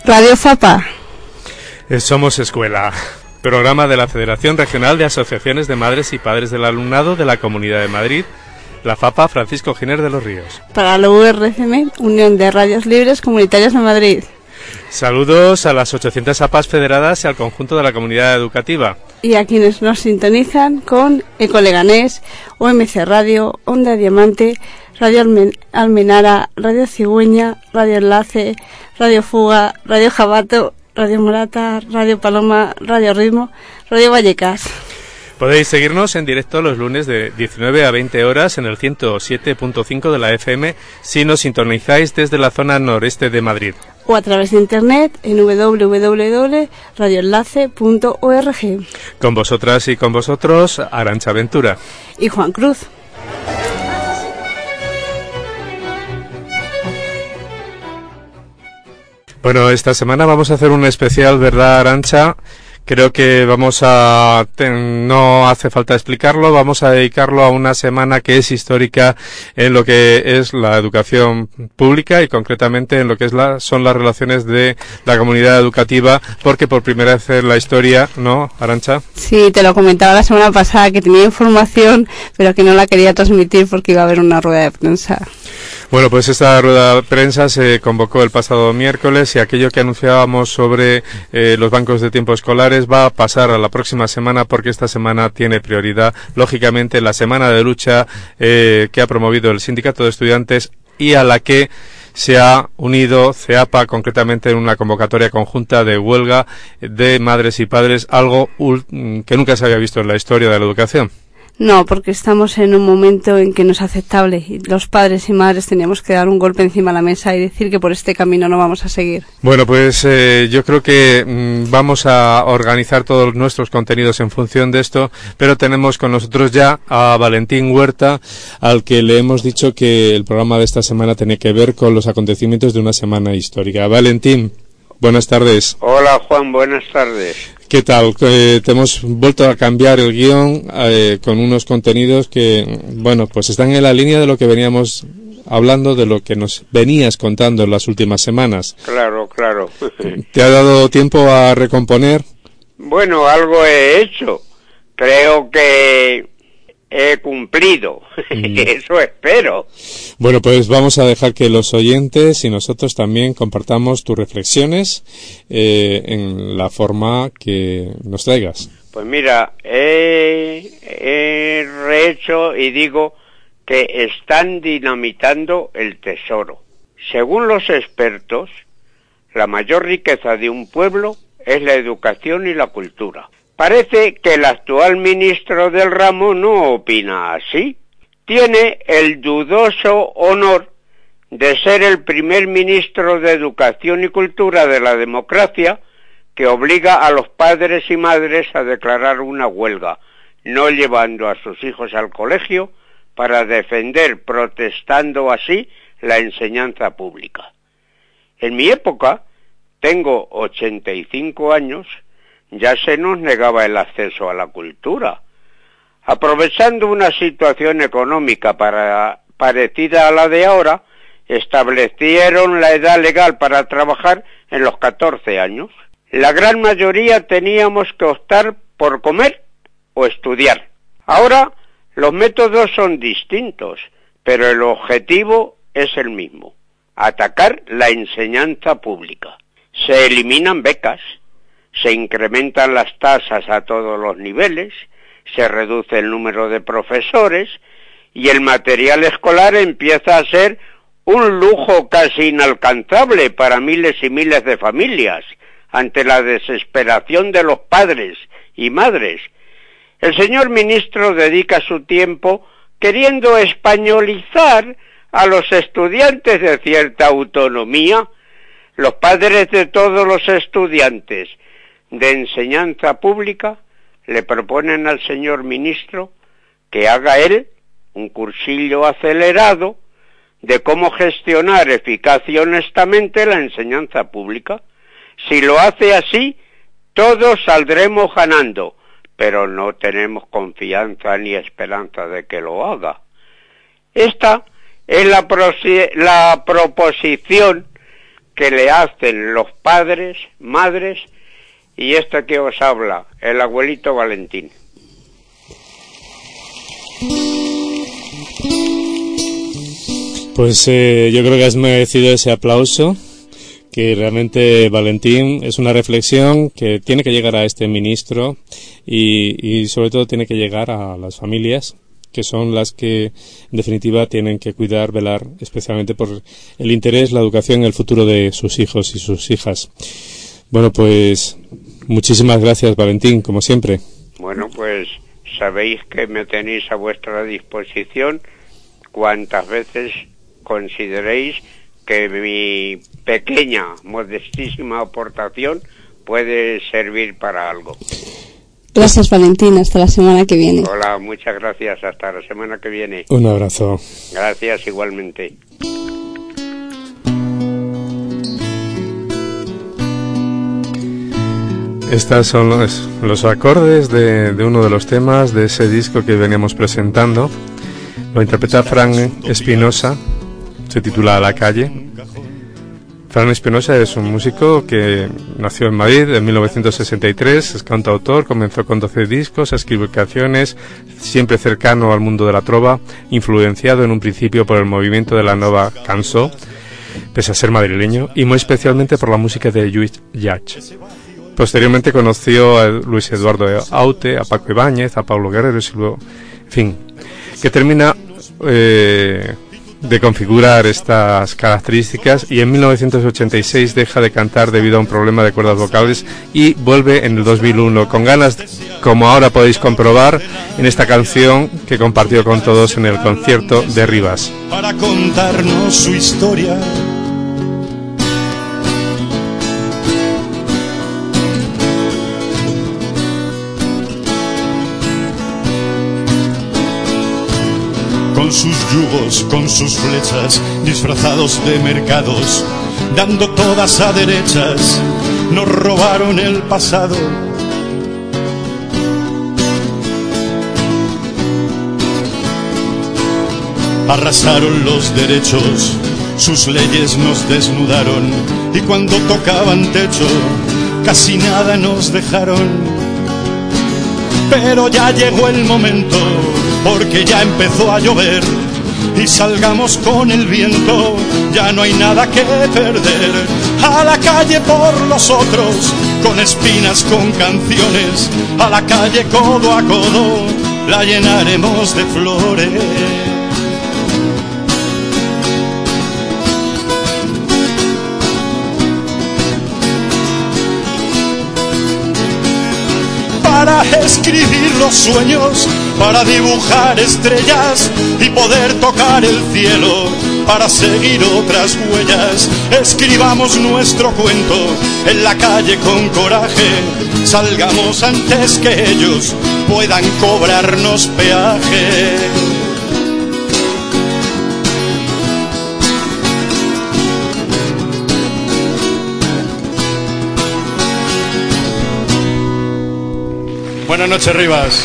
Radio FAPA. Somos Escuela, programa de la Federación Regional de Asociaciones de Madres y Padres del Alumnado de la Comunidad de Madrid, la FAPA Francisco Giner de los Ríos. Para la URCM, Unión de Radios Libres Comunitarias de Madrid. Saludos a las 800 APAs federadas y al conjunto de la comunidad educativa. Y a quienes nos sintonizan con Eco Leganés, OMC Radio, Onda Diamante, Radio Almenara, Radio Cigüeña, Radio Enlace, Radio Fuga, Radio Jabato, Radio Morata, Radio Paloma, Radio Ritmo, Radio Vallecas. Podéis seguirnos en directo los lunes de 19 a 20 horas en el 107.5 de la FM si nos sintonizáis desde la zona noreste de Madrid. O a través de internet en www.radioenlace.org. Con vosotras y con vosotros, Arantxa Ventura. Y Juan Cruz. Bueno, esta semana vamos a hacer un especial, ¿verdad, Arantxa? Creo que no hace falta explicarlo, vamos a dedicarlo a una semana que es histórica en lo que es la educación pública y concretamente en lo que son las relaciones de la comunidad educativa, porque por primera vez en la historia, ¿no, Arantxa? Sí, te lo comentaba la semana pasada que tenía información, pero que no la quería transmitir porque iba a haber una rueda de prensa. Bueno, pues esta rueda de prensa se convocó el pasado miércoles y aquello que anunciábamos sobre los bancos de tiempo escolares va a pasar a la próxima semana porque esta semana tiene prioridad, lógicamente, la semana de lucha que ha promovido el Sindicato de Estudiantes y a la que se ha unido CEAPA, concretamente en una convocatoria conjunta de huelga de madres y padres, algo que nunca se había visto en la historia de la educación. No, porque estamos en un momento en que no es aceptable y los padres y madres teníamos que dar un golpe encima de la mesa y decir que por este camino no vamos a seguir. Bueno, pues yo creo que vamos a organizar todos nuestros contenidos en función de esto, pero tenemos con nosotros ya a Valentín Huerta, al que le hemos dicho que el programa de esta semana tenía que ver con los acontecimientos de una semana histórica. Valentín, buenas tardes. Hola Juan, buenas tardes. ¿Qué tal? Te hemos vuelto a cambiar el guión con unos contenidos que, bueno, pues están en la línea de lo que veníamos hablando, de lo que nos venías contando en las últimas semanas. Claro. ¿Te ha dado tiempo a recomponer? Bueno, algo he hecho. Creo que he cumplido. Eso espero. Bueno, pues vamos a dejar que los oyentes y nosotros también compartamos tus reflexiones en la forma que nos traigas. Pues mira, he rehecho y digo que están dinamitando el tesoro. Según los expertos, la mayor riqueza de un pueblo es la educación y la cultura. Parece que el actual ministro del ramo no opina así. Tiene el dudoso honor de ser el primer ministro de Educación y Cultura de la democracia que obliga a los padres y madres a declarar una huelga, no llevando a sus hijos al colegio para defender, protestando así, la enseñanza pública. En mi época, tengo 85 años, ya se nos negaba el acceso a la cultura. Aprovechando una situación económica parecida a la de ahora, establecieron la edad legal para trabajar en los 14 años. La gran mayoría teníamos que optar por comer o estudiar. Ahora los métodos son distintos, pero el objetivo es el mismo: atacar la enseñanza pública. Se eliminan becas, se incrementan las tasas a todos los niveles, se reduce el número de profesores y el material escolar empieza a ser un lujo casi inalcanzable para miles y miles de familias ante la desesperación de los padres y madres. El señor ministro dedica su tiempo queriendo españolizar a los estudiantes de cierta autonomía. Los padres de todos los estudiantes de enseñanza pública le proponen al señor ministro que haga él un cursillo acelerado de cómo gestionar eficaz y honestamente la enseñanza pública. Si lo hace así, todos saldremos ganando, pero no tenemos confianza ni esperanza de que lo haga. Esta es la proposición que le hacen los padres, madres, y esto que os habla, el abuelito Valentín. Pues yo creo que has merecido ese aplauso, que realmente, Valentín, es una reflexión que tiene que llegar a este ministro y sobre todo tiene que llegar a las familias, que son las que, en definitiva, tienen que cuidar, velar, especialmente por el interés, la educación y el futuro de sus hijos y sus hijas. Bueno, pues, muchísimas gracias, Valentín, como siempre. Bueno, pues, sabéis que me tenéis a vuestra disposición cuantas veces consideréis que mi pequeña, modestísima aportación puede servir para algo. Gracias, Valentín. Hasta la semana que viene. Hola, muchas gracias. Hasta la semana que viene. Un abrazo. Gracias, igualmente. Estos son los acordes de uno de los temas de ese disco que veníamos presentando. Lo interpreta Fran Espinosa. Se titula A la calle. Fran Espinosa es un músico que nació en Madrid en 1963, es cantautor, comenzó con 12 discos, escribe canciones, siempre cercano al mundo de la trova, influenciado en un principio por el movimiento de la nova cançó, pese a ser madrileño, y muy especialmente por la música de Lluís Llach. Posteriormente conoció a Luis Eduardo Aute, a Paco Ibáñez, a Pablo Guerrero, en fin, que termina de configurar estas características y en 1986 deja de cantar debido a un problema de cuerdas vocales y vuelve en el 2001 con ganas, como ahora podéis comprobar en esta canción que compartió con todos en el concierto de Rivas. Para contarnos su historia. Con sus yugos, con sus flechas, disfrazados de mercados, dando todas a derechas, nos robaron el pasado. Arrasaron los derechos, sus leyes nos desnudaron, y cuando tocaban techo, casi nada nos dejaron. Pero ya llegó el momento, porque ya empezó a llover y salgamos con el viento, ya no hay nada que perder. A la calle por los otros, con espinas, con canciones, a la calle codo a codo, la llenaremos de flores. Para escribir los sueños, para dibujar estrellas y poder tocar el cielo, para seguir otras huellas. Escribamos nuestro cuento en la calle con coraje, salgamos antes que ellos puedan cobrarnos peaje. Buenas noches, Rivas.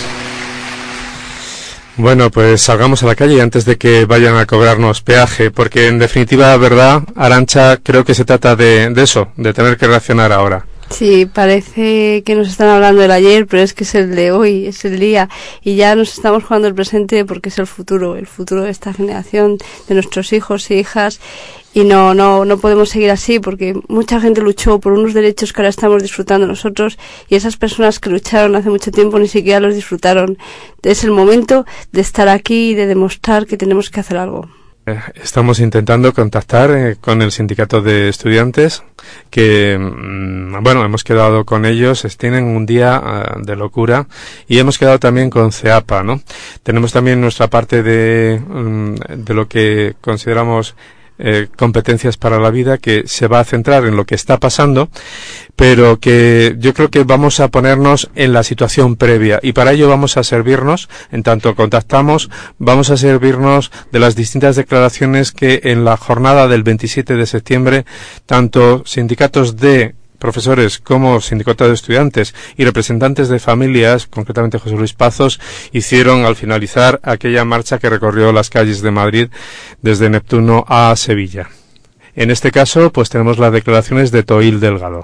Bueno, pues salgamos a la calle antes de que vayan a cobrarnos peaje, porque en definitiva, verdad, Arantxa, creo que se trata de eso, de tener que reaccionar ahora. Sí, parece que nos están hablando del ayer, pero es que es el de hoy, es el día, y ya nos estamos jugando el presente porque es el futuro de esta generación, de nuestros hijos e hijas, y no podemos seguir así porque mucha gente luchó por unos derechos que ahora estamos disfrutando nosotros, y esas personas que lucharon hace mucho tiempo ni siquiera los disfrutaron. Es el momento de estar aquí y de demostrar que tenemos que hacer algo. Estamos intentando contactar con el sindicato de estudiantes que, bueno, hemos quedado con ellos, tienen un día de locura, y hemos quedado también con CEAPA, ¿no? Tenemos también nuestra parte de lo que consideramos competencias para la vida, que se va a centrar en lo que está pasando, pero que yo creo que vamos a ponernos en la situación previa, y para ello vamos a servirnos, en tanto contactamos, vamos a servirnos de las distintas declaraciones que en la jornada del 27 de septiembre, tanto sindicatos de profesores como sindicatos de estudiantes y representantes de familias, concretamente José Luis Pazos, hicieron al finalizar aquella marcha que recorrió las calles de Madrid desde Neptuno a Sevilla. En este caso, pues tenemos las declaraciones de Toil Delgado,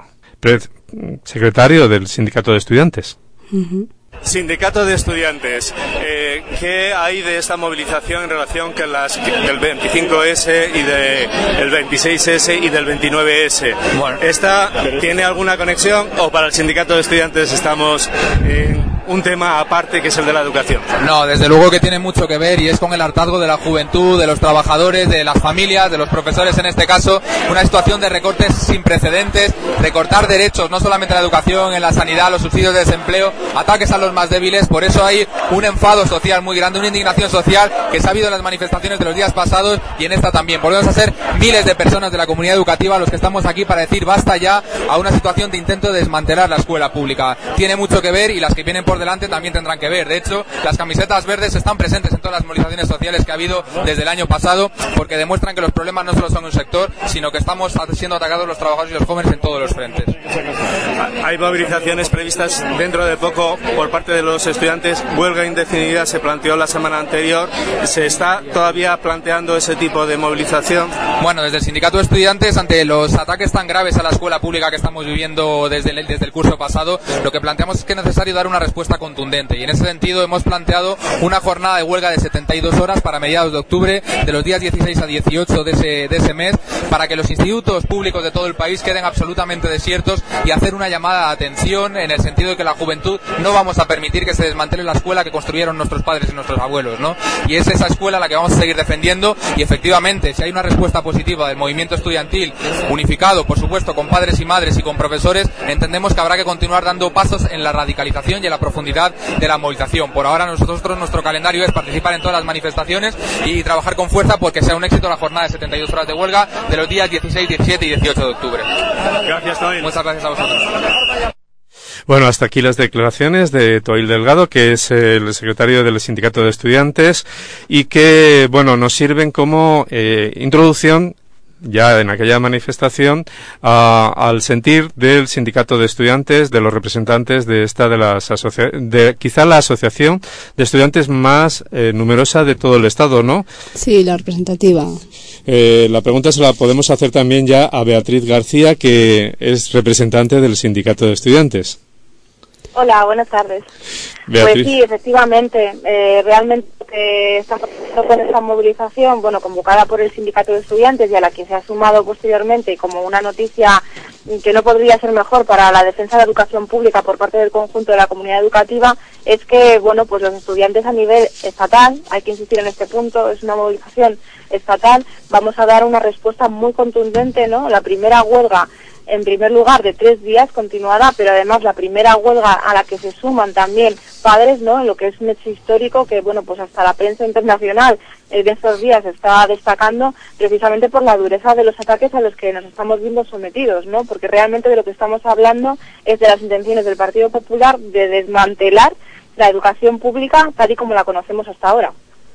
secretario del Sindicato de Estudiantes. Sindicato de Estudiantes, ¿qué hay de esta movilización en relación con del 25S y del 26S y del 29S? Bueno, ¿esta tiene alguna conexión o para el Sindicato de Estudiantes estamos en un tema aparte que es el de la educación? No, desde luego que tiene mucho que ver y es con el hartazgo de la juventud, de los trabajadores, de las familias, de los profesores en este caso, una situación de recortes sin precedentes, recortar derechos, no solamente en la educación, en la sanidad, los subsidios de desempleo, ataques a los más débiles. Por eso hay un enfado social muy grande, una indignación social que se ha habido en las manifestaciones de los días pasados y en esta también. Volvemos a ser miles de personas de la comunidad educativa los que estamos aquí para decir basta ya a una situación de intento de desmantelar la escuela pública. Tiene mucho que ver y las que vienen por delante también tendrán que ver. De hecho, las camisetas verdes están presentes en todas las movilizaciones sociales que ha habido desde el año pasado, porque demuestran que los problemas no solo son un sector, sino que estamos siendo atacados los trabajadores y los jóvenes en todos los frentes. Hay movilizaciones previstas dentro de poco por parte de los estudiantes. Huelga indefinida se planteó la semana anterior. ¿Se está todavía planteando ese tipo de movilización? Bueno, desde el Sindicato de Estudiantes, ante los ataques tan graves a la escuela pública que estamos viviendo desde el curso pasado, lo que planteamos es que es necesario dar una respuesta contundente, y en ese sentido hemos planteado una jornada de huelga de 72 horas para mediados de octubre, de los días 16 a 18 de ese mes, para que los institutos públicos de todo el país queden absolutamente desiertos y hacer una llamada de atención en el sentido de que la juventud no vamos a permitir que se desmantele la escuela que construyeron nuestros padres y nuestros abuelos, ¿no? Y es esa escuela la que vamos a seguir defendiendo, y efectivamente, si hay una respuesta positiva del movimiento estudiantil, unificado, por supuesto, con padres y madres y con profesores, entendemos que habrá que continuar dando pasos en la radicalización y en la profundidad de la movilización. Por ahora nuestro calendario es participar en todas las manifestaciones y trabajar con fuerza porque sea un éxito la jornada de 72 horas de huelga de los días 16, 17 y 18 de octubre. Gracias, Toil. Muchas gracias a vosotros. Bueno, hasta aquí las declaraciones de Toil Delgado, que es el secretario del Sindicato de Estudiantes, y que, bueno, nos sirven como introducción ya en aquella manifestación al sentir del Sindicato de Estudiantes, de los representantes de esta quizá la asociación de estudiantes más numerosa de todo el estado, ¿no? Sí, la representativa. La pregunta se la podemos hacer también ya a Beatriz García, que es representante del Sindicato de Estudiantes. Hola, buenas tardes. Beatriz. Pues sí, efectivamente, realmente estamos con esta movilización, bueno, convocada por el Sindicato de Estudiantes y a la que se ha sumado posteriormente como una noticia que no podría ser mejor para la defensa de la educación pública por parte del conjunto de la comunidad educativa, es que, bueno, pues los estudiantes a nivel estatal, hay que insistir en este punto, es una movilización estatal, vamos a dar una respuesta muy contundente, ¿no? La primera huelga, en primer lugar, de 3 días continuada, pero además la primera huelga a la que se suman también padres, ¿no? En lo que es un hecho histórico que, bueno, pues hasta la prensa internacional de estos días está destacando precisamente por la dureza de los ataques a los que nos estamos viendo sometidos, ¿no? Porque realmente de lo que estamos hablando es de las intenciones del Partido Popular de desmantelar la educación pública tal y como la conocemos hasta ahora.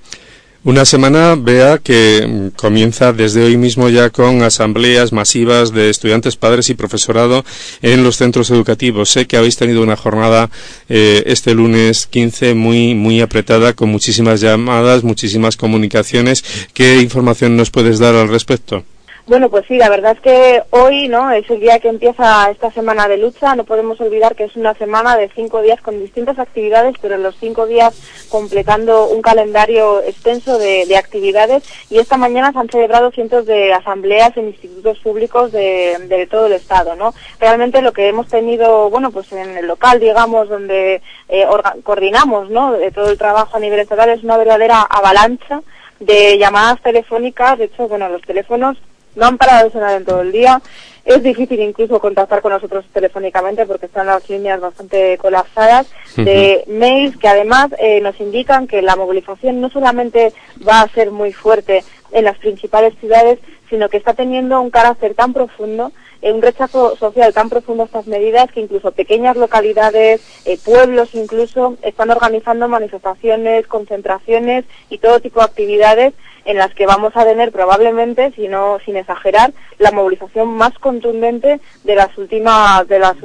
Una semana, Bea, que comienza desde hoy mismo ya con asambleas masivas de estudiantes, padres y profesorado en los centros educativos. Sé que habéis tenido una jornada este lunes 15 muy apretada, con muchísimas llamadas, muchísimas comunicaciones. ¿Qué información nos puedes dar al respecto? Bueno, pues sí, la verdad es que hoy, ¿no?, es el día que empieza esta semana de lucha. No podemos olvidar que es una semana de 5 días con distintas actividades, pero en los 5 días completando un calendario extenso de actividades. Y esta mañana se han celebrado cientos de asambleas en institutos públicos de todo el estado, ¿no? Realmente lo que hemos tenido, bueno, pues en el local, digamos, donde coordinamos, ¿no?, de todo el trabajo a nivel estatal, es una verdadera avalancha de llamadas telefónicas. De hecho, bueno, los teléfonos no han parado de sonar en todo el día. Es difícil incluso contactar con nosotros telefónicamente porque están las líneas bastante colapsadas, de mails que además nos indican que la movilización no solamente va a ser muy fuerte en las principales ciudades, sino que está teniendo un carácter tan profundo, un rechazo social tan profundo a estas medidas, que incluso pequeñas localidades, pueblos incluso, están organizando manifestaciones, concentraciones y todo tipo de actividades en las que vamos a tener probablemente, si no, sin exagerar, la movilización más contundente de las últimas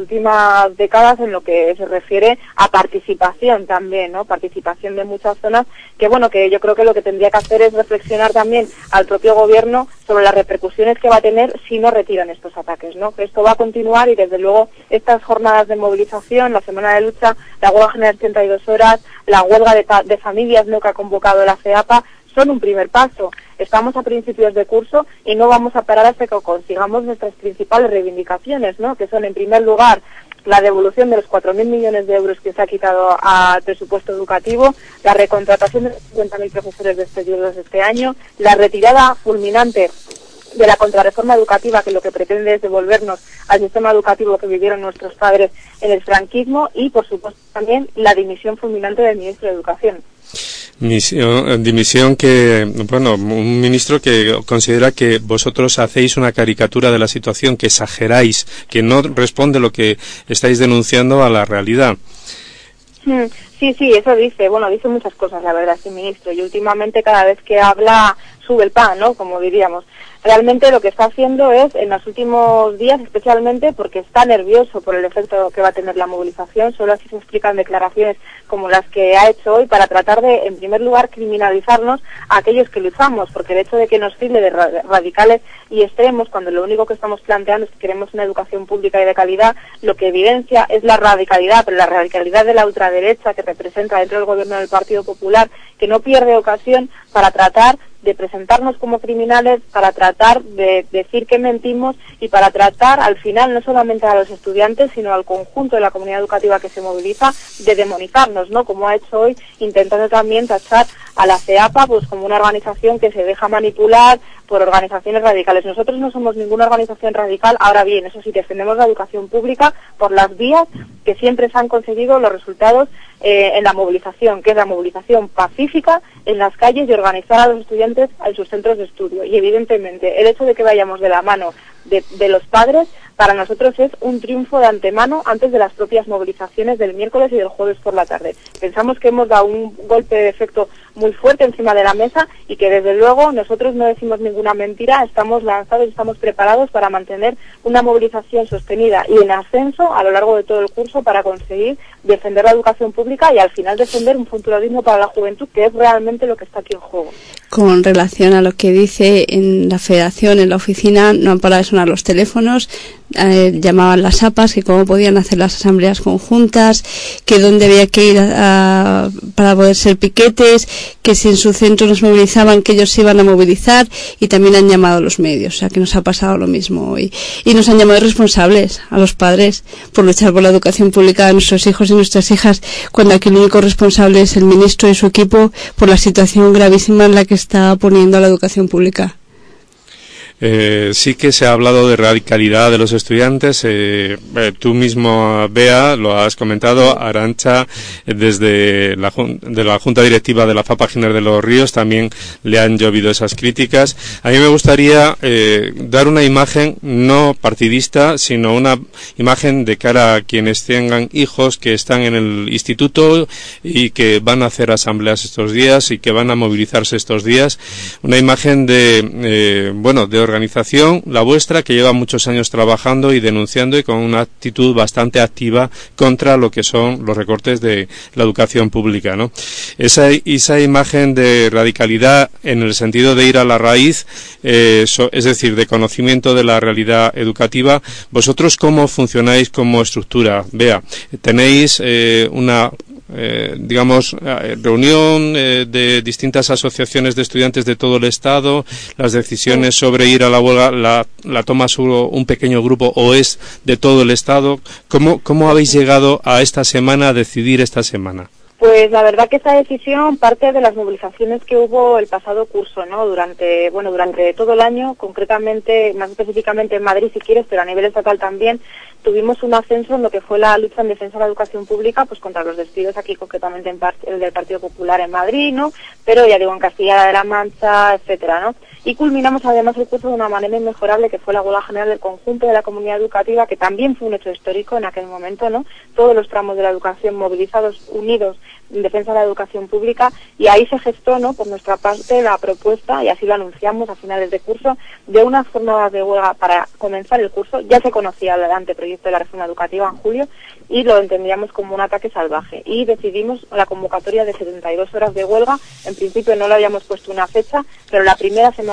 décadas en lo que se refiere a participación también, ¿no? Participación de muchas zonas que, bueno, que yo creo que lo que tendría que hacer es reflexionar también al propio gobierno sobre las repercusiones que va a tener si no retiran estos ataques, ¿no? Que esto va a continuar y desde luego estas jornadas de movilización, la semana de lucha, la huelga general de 32 horas, la huelga de familias, ¿no?, que ha convocado la CEAPA, son un primer paso. Estamos a principios de curso y no vamos a parar hasta que consigamos nuestras principales reivindicaciones, ¿no?, que son, en primer lugar, la devolución de los 4.000 millones de euros que se ha quitado al presupuesto educativo, la recontratación de los 50.000 profesores despedidos este año, la retirada fulminante de la contrarreforma educativa, que lo que pretende es devolvernos al sistema educativo que vivieron nuestros padres en el franquismo, y, por supuesto, también la dimisión fulminante del ministro de Educación. Dimisión que, bueno, un ministro que considera que vosotros hacéis una caricatura de la situación, que exageráis, que no responde lo que estáis denunciando a la realidad. Sí, eso dice. Bueno, dice muchas cosas, la verdad, este ministro. Y últimamente cada vez que habla sube el pan, ¿no?, como diríamos. Realmente lo que está haciendo es, en los últimos días especialmente, porque está nervioso por el efecto que va a tener la movilización, solo así se explican declaraciones como las que ha hecho hoy, para tratar de, en primer lugar, criminalizarnos a aquellos que luchamos, porque el hecho de que nos tilde de radicales y extremos, cuando lo único que estamos planteando es que queremos una educación pública y de calidad, lo que evidencia es la radicalidad, pero la radicalidad de la ultraderecha que representa dentro del gobierno del Partido Popular, que no pierde ocasión para tratar de presentarnos como criminales, para tratar de decir que mentimos y para tratar, al final, no solamente a los estudiantes, sino al conjunto de la comunidad educativa que se moviliza, de demonizarnos, ¿no?, como ha hecho hoy, intentando también tachar a la CEAPA pues como una organización que se deja manipular por organizaciones radicales. Nosotros no somos ninguna organización radical. Ahora bien, eso sí, defendemos la educación pública por las vías que siempre se han conseguido los resultados en la movilización, que es la movilización pacífica en las calles y organizar a los estudiantes en sus centros de estudio. Y evidentemente el hecho de que vayamos de la mano de los padres, para nosotros es un triunfo de antemano antes de las propias movilizaciones del miércoles y del jueves por la tarde. Pensamos que hemos dado un golpe de efecto muy fuerte encima de la mesa y que desde luego nosotros no decimos ninguna mentira, estamos lanzados y estamos preparados para mantener una movilización sostenida y en ascenso a lo largo de todo el curso para conseguir defender la educación pública y al final defender un futuro digno para la juventud, que es realmente lo que está aquí en juego. Con relación a lo que dice en la federación, en la oficina, no han parado de sonar los teléfonos, llamaban las APAs, que cómo podían hacer las asambleas conjuntas, que dónde había que ir para poder ser piquetes, que si en su centro nos movilizaban, que ellos se iban a movilizar, y también han llamado a los medios, o sea que nos ha pasado lo mismo hoy. Y nos han llamado responsables a los padres por luchar por la educación pública de nuestros hijos y nuestras hijas, cuando aquí el único responsable es el ministro y su equipo por la situación gravísima en la que está poniendo a la educación pública. Sí que se ha hablado de radicalidad de los estudiantes. Tú mismo, Bea, lo has comentado. Arantxa, desde la Junta Directiva de la FAPA Giner de los Ríos, también le han llovido esas críticas. A mí me gustaría dar una imagen no partidista, sino una imagen de cara a quienes tengan hijos que están en el instituto y que van a hacer asambleas estos días y que van a movilizarse estos días. Una imagen de organización, la vuestra, que lleva muchos años trabajando y denunciando y con una actitud bastante activa contra lo que son los recortes de la educación pública, ¿no? Esa imagen de radicalidad en el sentido de ir a la raíz, es decir, de conocimiento de la realidad educativa, ¿vosotros cómo funcionáis como estructura? Bea, ¿tenéis una reunión de distintas asociaciones de estudiantes de todo el Estado? ¿Las decisiones sobre ir a la huelga la toma solo un pequeño grupo o es de todo el Estado? ¿Cómo habéis llegado a esta semana, a decidir esta semana? Pues la verdad que esta decisión parte de las movilizaciones que hubo el pasado curso, ¿no? Durante todo el año, concretamente, más específicamente en Madrid si quieres, pero a nivel estatal también, tuvimos un ascenso en lo que fue la lucha en defensa de la educación pública, pues contra los despidos aquí concretamente el del Partido Popular en Madrid, ¿no? Pero ya digo, en Castilla de la Mancha, etcétera, ¿no? Y culminamos además el curso de una manera inmejorable, que fue la huelga general del conjunto de la comunidad educativa, que también fue un hecho histórico en aquel momento, ¿no? Todos los tramos de la educación movilizados, unidos en defensa de la educación pública, y ahí se gestó, ¿no?, por nuestra parte la propuesta, y así lo anunciamos a finales de curso, de unas jornadas de huelga para comenzar el curso. Ya se conocía el anteproyecto de la reforma educativa en julio y lo entendíamos como un ataque salvaje, y decidimos la convocatoria de 72 horas de huelga. En principio no le habíamos puesto una fecha, pero la primera semana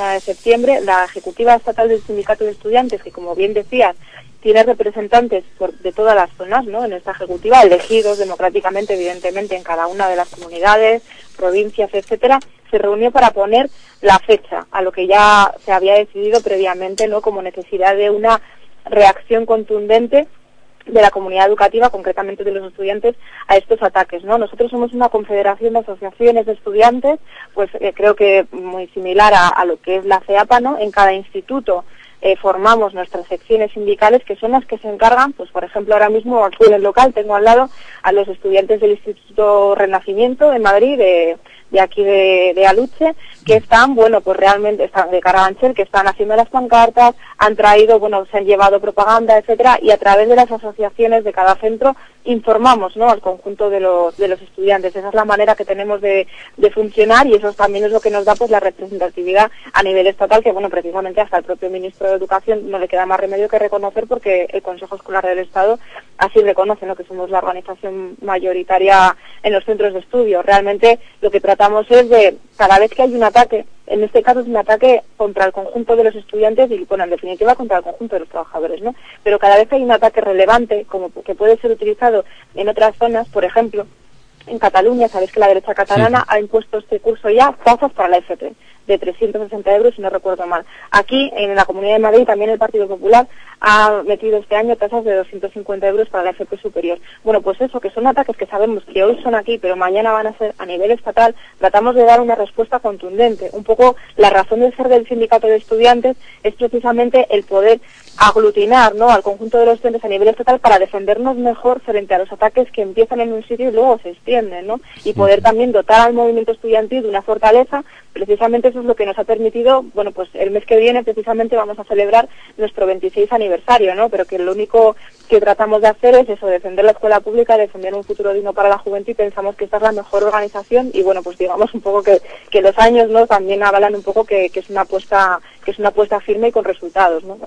semana de septiembre. La Ejecutiva Estatal del Sindicato de Estudiantes, que como bien decías, tiene representantes de todas las zonas, ¿no?, en esta ejecutiva, elegidos democráticamente, evidentemente, en cada una de las comunidades, provincias, etcétera, se reunió para poner la fecha a lo que ya se había decidido previamente, ¿no?, como necesidad de una reacción contundente de la comunidad educativa, concretamente de los estudiantes, a estos ataques, ¿no? Nosotros somos una confederación de asociaciones de estudiantes, pues creo que muy similar a lo que es la CEAPA, ¿no? En cada instituto formamos nuestras secciones sindicales, que son las que se encargan, pues por ejemplo ahora mismo aquí en el local tengo al lado a los estudiantes del Instituto Renacimiento en Madrid, de aquí de Aluche, que están, bueno, pues realmente están de Carabanchel, que están haciendo las pancartas, han traído, bueno, se han llevado propaganda, etcétera, y a través de las asociaciones de cada centro informamos, ¿no?, al conjunto de los estudiantes. Esa es la manera que tenemos de funcionar, y eso también es lo que nos da, pues, la representatividad a nivel estatal, que, bueno, precisamente hasta el propio ministro de Educación no le queda más remedio que reconocer, porque el Consejo Escolar del Estado así reconoce, ¿no?, que somos la organización mayoritaria en los centros de estudio. Realmente lo que tratamos es de, cada vez que hay un ataque, en este caso es un ataque contra el conjunto de los estudiantes y, bueno, en definitiva contra el conjunto de los trabajadores, ¿no? Pero cada vez que hay un ataque relevante, como que puede ser utilizado en otras zonas, por ejemplo, en Cataluña, sabéis que la derecha catalana ha impuesto este curso ya tasas para la FP de 360 euros, si no recuerdo mal. Aquí, en la Comunidad de Madrid, también el Partido Popular ha metido este año tasas de 250 euros para la FP superior. Bueno, pues eso, que son ataques que sabemos que hoy son aquí, pero mañana van a ser a nivel estatal. Tratamos de dar una respuesta contundente. Un poco la razón de ser del sindicato de estudiantes es precisamente el poder aglutinar, ¿no?, al conjunto de los estudiantes a nivel estatal para defendernos mejor frente a los ataques que empiezan en un sitio y luego se extienden, ¿no? Y poder también dotar al movimiento estudiantil de una fortaleza. Precisamente eso es lo que nos ha permitido, bueno, pues el mes que viene precisamente vamos a celebrar nuestro 26 aniversario, ¿no? Pero que lo único que tratamos de hacer es eso, defender la escuela pública, defender un futuro digno para la juventud, y pensamos que esta es la mejor organización, y bueno, pues digamos un poco que los años, ¿no?, también avalan un poco que es una apuesta firme y con resultados, ¿no?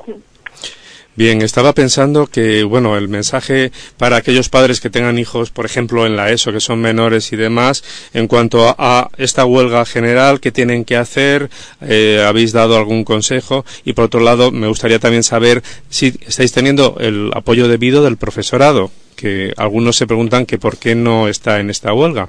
Bien, estaba pensando que, bueno, el mensaje para aquellos padres que tengan hijos, por ejemplo, en la ESO, que son menores y demás, en cuanto a esta huelga general, ¿qué tienen que hacer? ¿Habéis dado algún consejo? Y por otro lado, me gustaría también saber si estáis teniendo el apoyo debido del profesorado, que algunos se preguntan que por qué no está en esta huelga.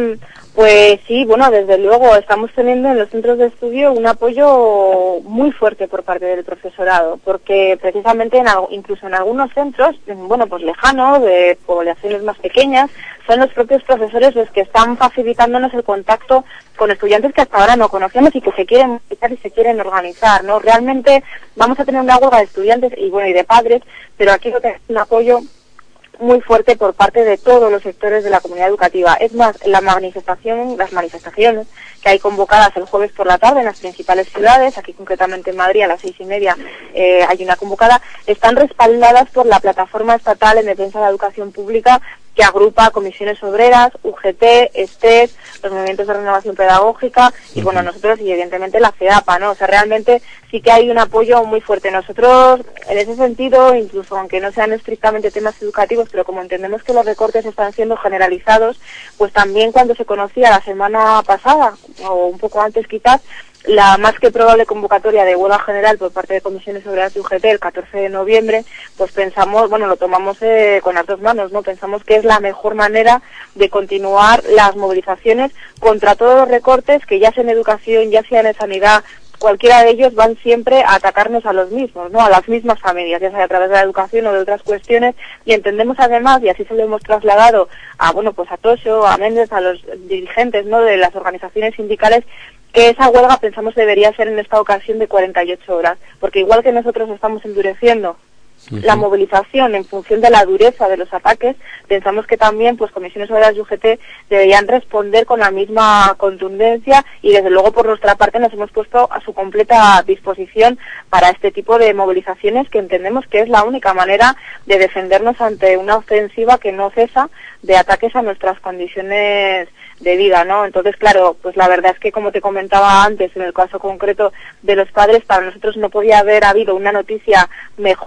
Pues sí, bueno, desde luego estamos teniendo en los centros de estudio un apoyo muy fuerte por parte del profesorado, porque precisamente incluso en algunos centros, bueno, pues lejanos, de poblaciones más pequeñas, son los propios profesores los que están facilitándonos el contacto con estudiantes que hasta ahora no conocemos y que se quieren movilizar y se quieren organizar, ¿no? Realmente vamos a tener una huelga de estudiantes y, bueno, y de padres, pero aquí lo que es un apoyo muy fuerte por parte de todos los sectores de la comunidad educativa. Es más, las manifestaciones que hay convocadas el jueves por la tarde en las principales ciudades, aquí concretamente en Madrid a las 6:30 hay una convocada, están respaldadas por la Plataforma Estatal en Defensa de la Educación Pública, que agrupa comisiones obreras, UGT, STED, los movimientos de renovación pedagógica y, bueno, nosotros y evidentemente la CEAPA, ¿no? O sea, realmente sí que hay un apoyo muy fuerte. Nosotros, en ese sentido, incluso aunque no sean estrictamente temas educativos, pero como entendemos que los recortes están siendo generalizados, pues también cuando se conocía la semana pasada, o un poco antes quizás, la más que probable convocatoria de huelga general por parte de comisiones obreras y UGT el 14 de noviembre, pues pensamos, bueno, lo tomamos con las dos manos, ¿no? Pensamos que es la mejor manera de continuar las movilizaciones contra todos los recortes que ya sea en educación, ya sea en sanidad, cualquiera de ellos van siempre a atacarnos a los mismos, ¿no? A las mismas familias, ya sea a través de la educación o de otras cuestiones, y entendemos además, y así se lo hemos trasladado a, bueno, pues a Toxo, a Méndez, a los dirigentes, ¿no?, de las organizaciones sindicales, que esa huelga pensamos debería ser en esta ocasión de 48 horas, porque igual que nosotros estamos endureciendo la movilización en función de la dureza de los ataques, pensamos que también pues comisiones obreras y UGT deberían responder con la misma contundencia, y desde luego por nuestra parte nos hemos puesto a su completa disposición para este tipo de movilizaciones, que entendemos que es la única manera de defendernos ante una ofensiva que no cesa de ataques a nuestras condiciones de vida, ¿no? Entonces, claro, pues la verdad es que, como te comentaba antes, en el caso concreto de los padres, para nosotros no podía haber habido una noticia mejor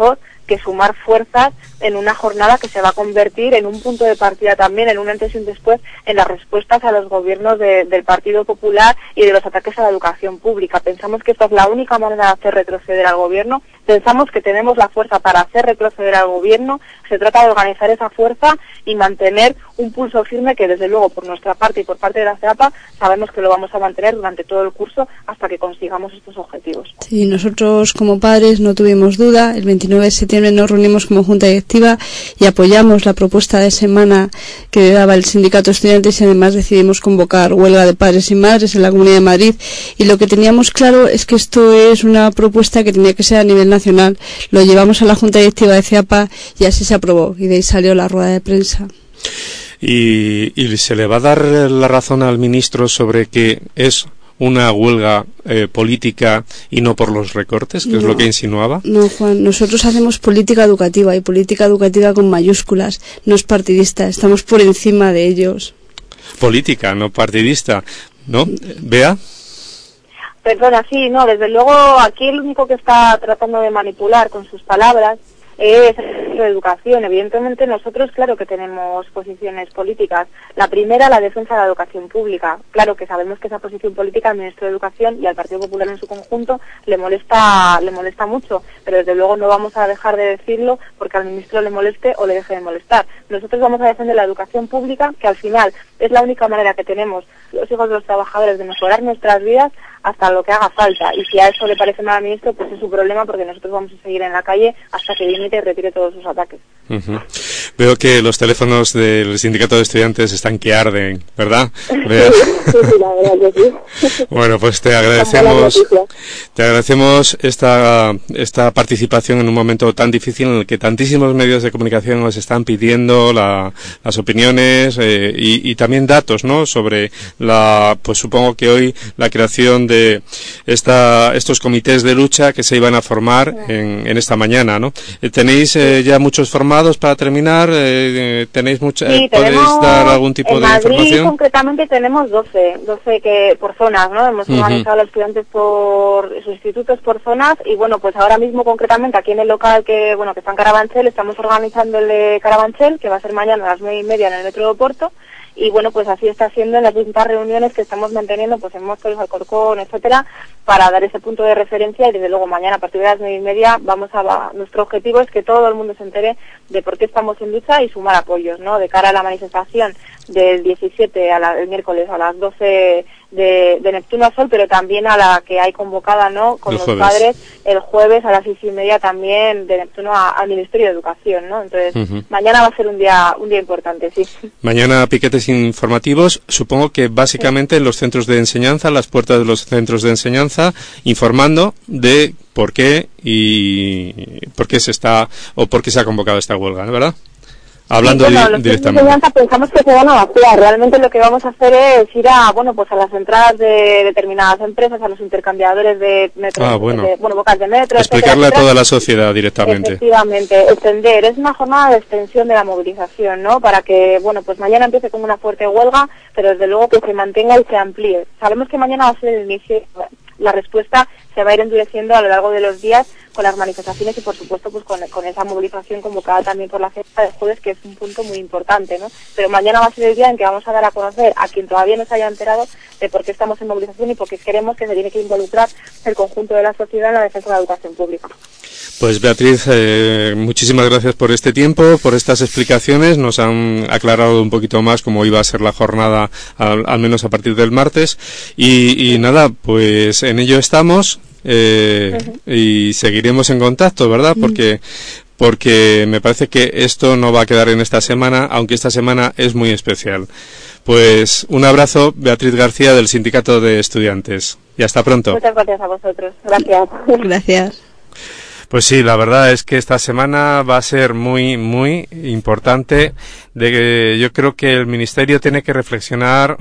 que sumar fuerzas en una jornada que se va a convertir en un punto de partida también, en un antes y un después, en las respuestas a los gobiernos del Partido Popular y de los ataques a la educación pública. Pensamos que esta es la única manera de hacer retroceder al gobierno, pensamos que tenemos la fuerza para hacer retroceder al gobierno, se trata de organizar esa fuerza y mantener un pulso firme que desde luego por nuestra parte y por parte de la CEAPA sabemos que lo vamos a mantener durante todo el curso hasta que consigamos estos objetivos. Sí, nosotros como padres no tuvimos duda, el 29 de septiembre nos reunimos como Junta Directiva y apoyamos la propuesta de semana que daba el Sindicato de Estudiantes y además decidimos convocar huelga de padres y madres en la Comunidad de Madrid y lo que teníamos claro es que esto es una propuesta que tenía que ser a nivel nacional. Lo llevamos a la Junta Directiva de CEAPA y así se aprobó y de ahí salió la rueda de prensa. ¿Y se le va a dar la razón al ministro sobre que es una huelga política y no por los recortes, que es lo que insinuaba? No, Juan, nosotros hacemos política educativa y política educativa con mayúsculas, no es partidista, estamos por encima de ellos. Política, no partidista, ¿no? ¿Bea? Perdona, sí, no, desde luego aquí el único que está tratando de manipular con sus palabras es el ministro de Educación. Evidentemente nosotros claro que tenemos posiciones políticas. La primera, la defensa de la educación pública. Claro que sabemos que esa posición política al ministro de Educación y al Partido Popular en su conjunto le molesta mucho, pero desde luego no vamos a dejar de decirlo porque al ministro le moleste o le deje de molestar. Nosotros vamos a defender la educación pública, que al final es la única manera que tenemos los hijos de los trabajadores de mejorar nuestras vidas hasta lo que haga falta. Y si a eso le parece mal al ministro, pues es su problema, porque nosotros vamos a seguir en la calle hasta que dimite y retire todos sus ataques. Veo que los teléfonos del Sindicato de Estudiantes están que arden, ¿verdad? Sí, la verdad que sí. Bueno, pues te agradecemos esta participación en un momento tan difícil en el que tantísimos medios de comunicación os están pidiendo las opiniones y también datos, ¿no? Sobre pues supongo que hoy la creación de estos comités de lucha que se iban a formar en esta mañana, ¿no? ¿Tenéis ya muchos formados para terminar? ¿Tenéis ¿podéis dar algún tipo de información? En Madrid concretamente tenemos 12 que por zonas, ¿no? Hemos organizado a los estudiantes por sus institutos por zonas y bueno, pues ahora mismo concretamente aquí en el local que está en Carabanchel, estamos organizando el de Carabanchel, que va a ser mañana a las 9:30 en el metro de Oporto. Y bueno, pues así está siendo en las distintas reuniones que estamos manteniendo pues en Móstoles, Alcorcón, etcétera, para dar ese punto de referencia y desde luego mañana a partir de las 9:30 nuestro objetivo es que todo el mundo se entere de por qué estamos en lucha y sumar apoyos, ¿no? De cara a la manifestación del 17 el miércoles a las 12 de Neptuno a Sol, pero también a la que hay convocada, ¿no? Con los padres el jueves a las 6:30 también de Neptuno al Ministerio de Educación, ¿no? Entonces mañana va a ser un día importante, sí. Mañana piquetes informativos, supongo que básicamente en los centros de enseñanza, las puertas de los centros de enseñanza, informando de por qué se ha convocado esta huelga, ¿no? ¿Verdad? Hablando directamente. Pensamos que se van a vaciar. Realmente lo que vamos a hacer es ir a las entradas de determinadas empresas, a los intercambiadores de metro, bocas de metro. Explicarle a toda la sociedad directamente. Efectivamente, extender. Es una jornada de extensión de la movilización, ¿no? Para que, pues mañana empiece con una fuerte huelga, pero desde luego que se mantenga y se amplíe. Sabemos que mañana va a ser el inicio. La respuesta se va a ir endureciendo a lo largo de los días con las manifestaciones y por supuesto pues con esa movilización convocada también por la fiesta de jueves, que es un punto muy importante, ¿no? Pero mañana va a ser el día en que vamos a dar a conocer a quien todavía no se haya enterado de por qué estamos en movilización y por qué queremos que se tiene que involucrar el conjunto de la sociedad en la defensa de la educación pública. Pues Beatriz, muchísimas gracias por este tiempo, por estas explicaciones. Nos han aclarado un poquito más cómo iba a ser la jornada, al menos a partir del martes. Y nada, pues en ello estamos y seguiremos en contacto, ¿verdad? Porque me parece que esto no va a quedar en esta semana, aunque esta semana es muy especial. Pues un abrazo, Beatriz García, del Sindicato de Estudiantes. Y hasta pronto. Muchas gracias a vosotros. Gracias. Gracias. Pues sí, la verdad es que esta semana va a ser muy, muy importante. Yo creo que el Ministerio tiene que reflexionar,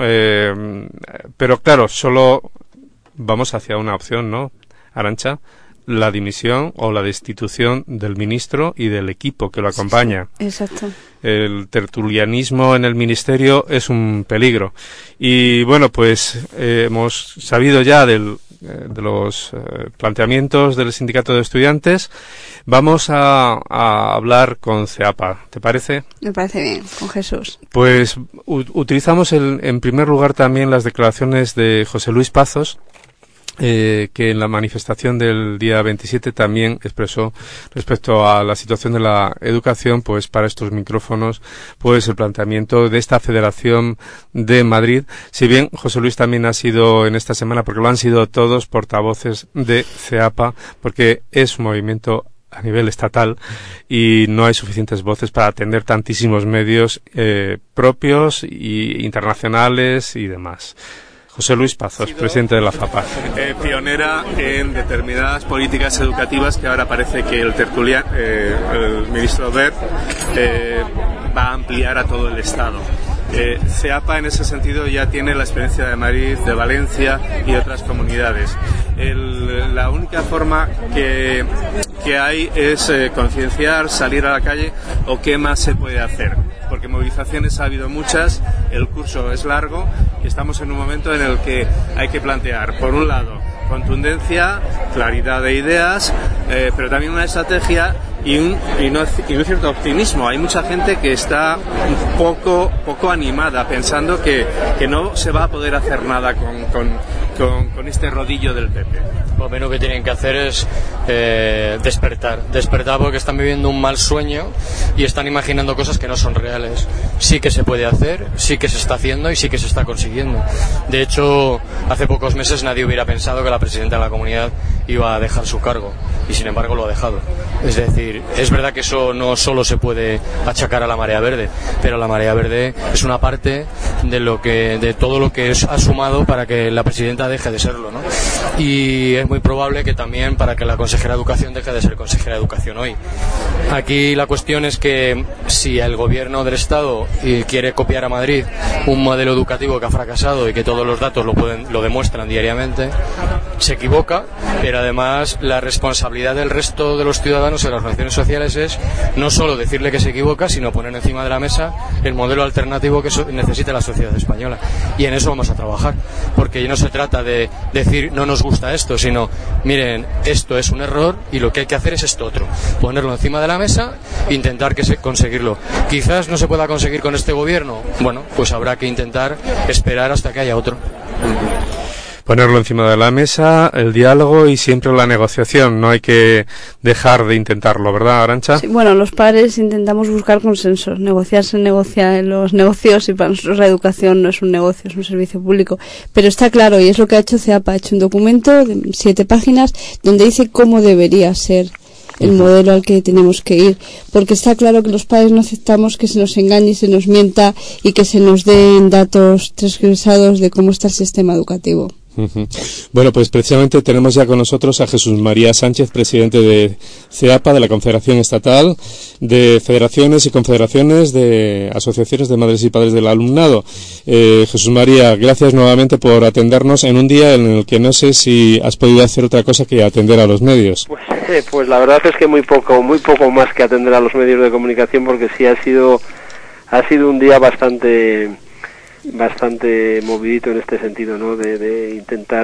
pero claro, solo vamos hacia una opción, ¿no, Arantxa? La dimisión o la destitución del ministro y del equipo que lo acompaña. Exacto. El tertulianismo en el Ministerio es un peligro. Y bueno, pues hemos sabido ya del planteamientos del sindicato de estudiantes. Vamos a hablar con CEAPA, ¿te parece? Me parece bien, con Jesús. Pues utilizamos en primer lugar también las declaraciones de José Luis Pazos, que en la manifestación del día 27 también expresó respecto a la situación de la educación, pues para estos micrófonos, pues el planteamiento de esta Federación de Madrid. Si bien José Luis también ha sido en esta semana, porque lo han sido todos, portavoces de CEAPA, porque es un movimiento a nivel estatal y no hay suficientes voces para atender tantísimos medios propios y internacionales y demás. José Luis Pazos, presidente de la FAPA. Pionera en determinadas políticas educativas que ahora parece que el ministro Wert va a ampliar a todo el Estado. CEAPA en ese sentido ya tiene la experiencia de Madrid, de Valencia y de otras comunidades. La única forma que hay es concienciar, salir a la calle, o qué más se puede hacer, porque movilizaciones ha habido muchas, el curso es largo y estamos en un momento en el que hay que plantear, por un lado, contundencia, claridad de ideas, pero también una estrategia y un cierto optimismo. Hay mucha gente que está un poco animada, pensando que no se va a poder hacer nada con este rodillo del PP. Lo menos que tienen que hacer es despertar porque están viviendo un mal sueño y están imaginando cosas que no son reales. Sí que se puede hacer, sí que se está haciendo y sí que se está consiguiendo. De hecho, hace pocos meses nadie hubiera pensado que la presidenta de la comunidad iba a dejar su cargo y sin embargo lo ha dejado. Es decir, es verdad que eso no solo se puede achacar a la marea verde, pero la marea verde es una parte de todo lo que ha sumado para que la presidenta deje de serlo, ¿no? Y es muy probable que también para que la consejera de Educación deje de ser consejera de Educación hoy. Aquí la cuestión es que si el gobierno del Estado quiere copiar a Madrid un modelo educativo que ha fracasado y que todos los datos lo demuestran diariamente, se equivoca, pero además la responsabilidad del resto de los ciudadanos y de las organizaciones sociales es no solo decirle que se equivoca, sino poner encima de la mesa el modelo alternativo que necesita la sociedad española. Y en eso vamos a trabajar, porque no se trata de decir no nos gusta esto, sino miren, esto es un error y lo que hay que hacer es esto otro, ponerlo encima de la mesa e intentar conseguirlo. Quizás no se pueda conseguir con este gobierno, bueno, pues habrá que intentar esperar hasta que haya otro. Ponerlo encima de la mesa, el diálogo y siempre la negociación. No hay que dejar de intentarlo, ¿verdad, Arantxa? Sí, bueno, los padres intentamos buscar consensos. Negociar se negocia en los negocios y para nosotros la educación no es un negocio, es un servicio público. Pero está claro, y es lo que ha hecho CEAPA, ha hecho un documento de 7 páginas donde dice cómo debería ser el modelo al que tenemos que ir, porque está claro que los padres no aceptamos que se nos engañe y se nos mienta y que se nos den datos transgresados de cómo está el sistema educativo. Bueno, pues precisamente tenemos ya con nosotros a Jesús María Sánchez, presidente de CEAPA, de la Confederación Estatal de Federaciones y Confederaciones de Asociaciones de Madres y Padres del Alumnado. Jesús María, gracias nuevamente por atendernos en un día en el que no sé si has podido hacer otra cosa que atender a los medios. Pues la verdad es que muy poco más que atender a los medios de comunicación, porque sí ha sido un día bastante movidito en este sentido, ¿no? De intentar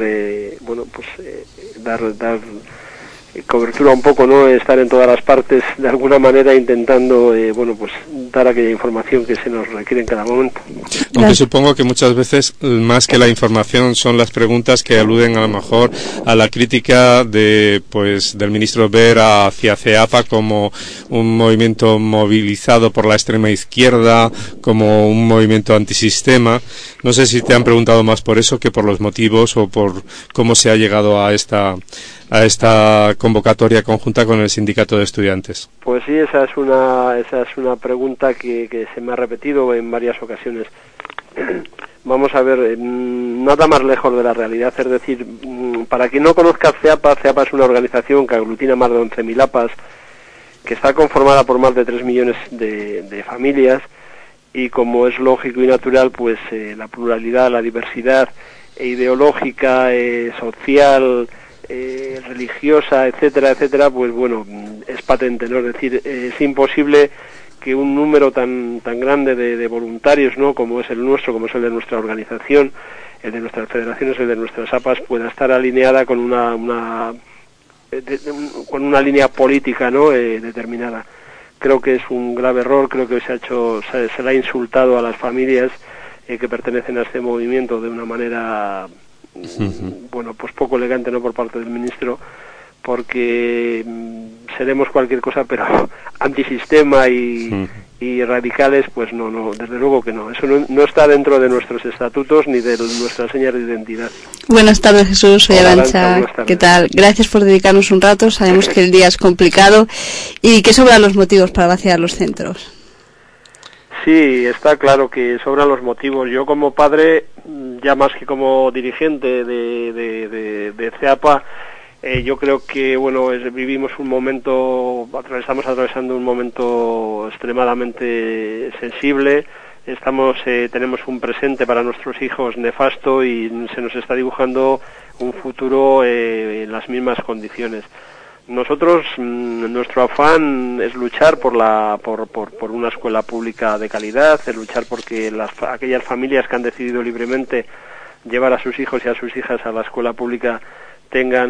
dar cobertura un poco, ¿no? Estar en todas las partes de alguna manera, intentando dar aquella información que se nos requiere en cada momento. Aunque supongo que muchas veces más que la información son las preguntas que aluden a lo mejor a la crítica del ministro Wert hacia CEAPA como un movimiento movilizado por la extrema izquierda, como un movimiento antisistema. No sé si te han preguntado más por eso que por los motivos o por cómo se ha llegado a esta convocatoria conjunta con el sindicato de estudiantes. Pues sí, esa es una pregunta que se me ha repetido en varias ocasiones. Vamos a ver, nada más lejos de la realidad, es decir, para quien no conozca CEAPA es una organización que aglutina más de 11.000 APAs, que está conformada por más de 3 millones de familias, y como es lógico y natural, pues la pluralidad, la diversidad ideológica, social, religiosa, etcétera, pues bueno, es patente, ¿no? Es decir, es imposible que un número tan grande de voluntarios, ¿no?, como es el nuestro, como es el de nuestra organización, el de nuestras federaciones, el de nuestras APAs, pueda estar alineada con una línea política, ¿no?, determinada. Creo que es un grave error, creo que se le ha insultado a las familias que pertenecen a este movimiento de una manera, bueno, pues poco elegante, ¿no?, por parte del ministro, porque seremos cualquier cosa, pero antisistema y radicales, pues no, desde luego que no. Eso no está dentro de nuestros estatutos ni de nuestras señas de identidad. Buenas tardes, Jesús, soy Arantxa. ¿Qué tal? Gracias por dedicarnos un rato. Sabemos que el día es complicado y que sobran los motivos para vaciar los centros. Sí, está claro que sobran los motivos. Yo como padre, ya más que como dirigente de CEAPA, yo creo que, bueno, estamos atravesando un momento extremadamente sensible. Tenemos un presente para nuestros hijos nefasto y se nos está dibujando un futuro en las mismas condiciones. Nosotros, nuestro afán es luchar por una escuela pública de calidad, es luchar porque aquellas familias que han decidido libremente llevar a sus hijos y a sus hijas a la escuela pública tengan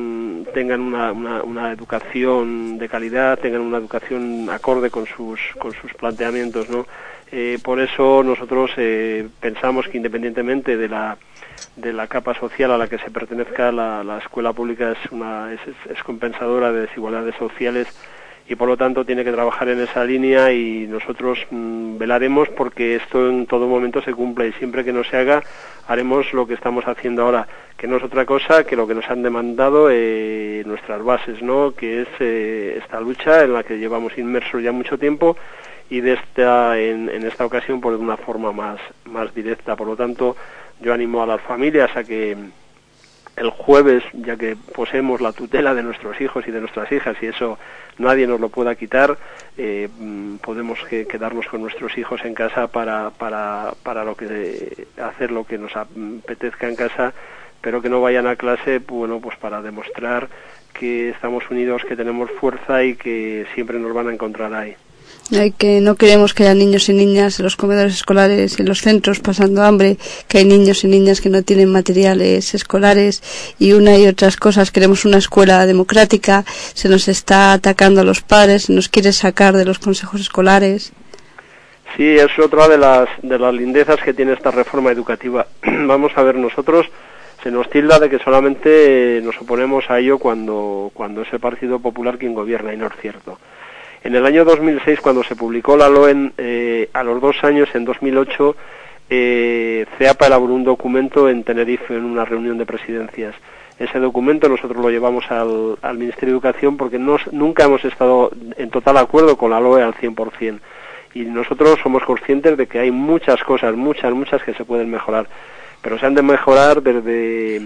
una educación de calidad, tengan una educación acorde con sus planteamientos, ¿no? Por eso nosotros pensamos que independientemente de la capa social a la que se pertenezca, la escuela pública es compensadora de desigualdades sociales y por lo tanto tiene que trabajar en esa línea, y nosotros velaremos porque esto en todo momento se cumpla, y siempre que no se haga haremos lo que estamos haciendo ahora, que no es otra cosa que lo que nos han demandado nuestras bases, ¿no?, que es esta lucha en la que llevamos inmersos ya mucho tiempo, y en esta ocasión por una forma más directa. Por lo tanto, yo animo a las familias a que el jueves, ya que poseemos la tutela de nuestros hijos y de nuestras hijas, y eso nadie nos lo pueda quitar, podemos quedarnos con nuestros hijos en casa para hacer lo que nos apetezca en casa, pero que no vayan a clase, bueno, pues para demostrar que estamos unidos, que tenemos fuerza y que siempre nos van a encontrar ahí. Que no queremos que haya niños y niñas en los comedores escolares, en los centros pasando hambre, que hay niños y niñas que no tienen materiales escolares y otras cosas. Queremos una escuela democrática, se nos está atacando a los padres, se nos quiere sacar de los consejos escolares. Sí, es otra de las lindezas que tiene esta reforma educativa. Vamos a ver, nosotros se nos tilda de que solamente nos oponemos a ello cuando es el Partido Popular quien gobierna, y no es cierto. En el año 2006, cuando se publicó la LOE, a los 2 años, en 2008, CEAPA elaboró un documento en Tenerife, en una reunión de presidencias. Ese documento nosotros lo llevamos al Ministerio de Educación porque nunca hemos estado en total acuerdo con la LOE al 100%. Y nosotros somos conscientes de que hay muchas cosas, muchas que se pueden mejorar. Pero se han de mejorar desde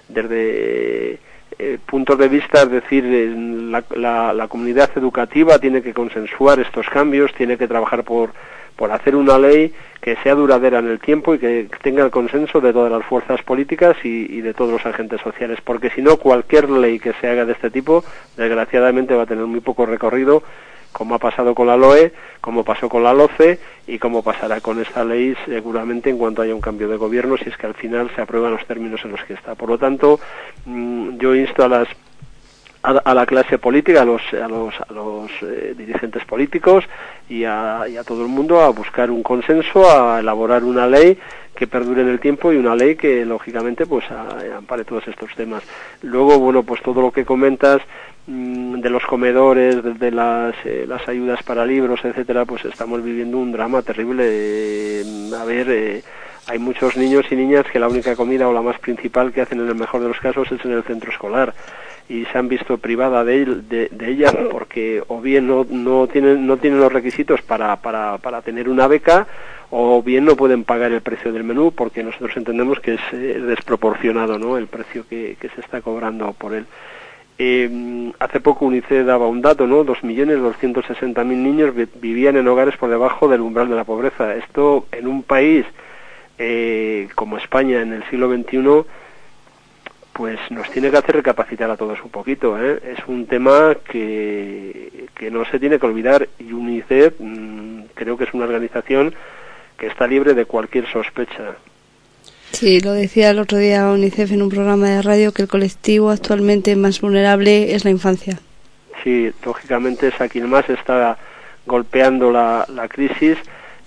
puntos de vista, es decir, la comunidad educativa tiene que consensuar estos cambios, tiene que trabajar por hacer una ley que sea duradera en el tiempo y que tenga el consenso de todas las fuerzas políticas y de todos los agentes sociales, porque si no, cualquier ley que se haga de este tipo, desgraciadamente va a tener muy poco recorrido, como ha pasado con la LOE, como pasó con la LOCE y como pasará con esta ley seguramente en cuanto haya un cambio de gobierno, si es que al final se aprueban los términos en los que está. Por lo tanto, yo insto a la clase política, a los dirigentes políticos y a todo el mundo a buscar un consenso, a elaborar una ley que perdure en el tiempo y una ley que lógicamente pues ampare todos estos temas. Luego, bueno, pues todo lo que comentas de los comedores, de las ayudas para libros, etcétera, pues estamos viviendo un drama terrible. Hay muchos niños y niñas que la única comida o la más principal que hacen en el mejor de los casos es en el centro escolar, y se han visto privada de ella porque o bien no tienen los requisitos para tener una beca, o bien no pueden pagar el precio del menú, porque nosotros entendemos que es desproporcionado, ¿no?, el precio que se está cobrando por él. Hace poco UNICEF daba un dato, ¿no? 2.260.000 niños vivían en hogares por debajo del umbral de la pobreza. Esto en un país como España en el siglo XXI pues nos tiene que hacer recapacitar a todos un poquito, ¿eh? Es un tema que no se tiene que olvidar, y UNICEF creo que es una organización que está libre de cualquier sospecha. Sí, lo decía el otro día UNICEF en un programa de radio, que el colectivo actualmente más vulnerable es la infancia. Sí, lógicamente es a quien más está golpeando la crisis.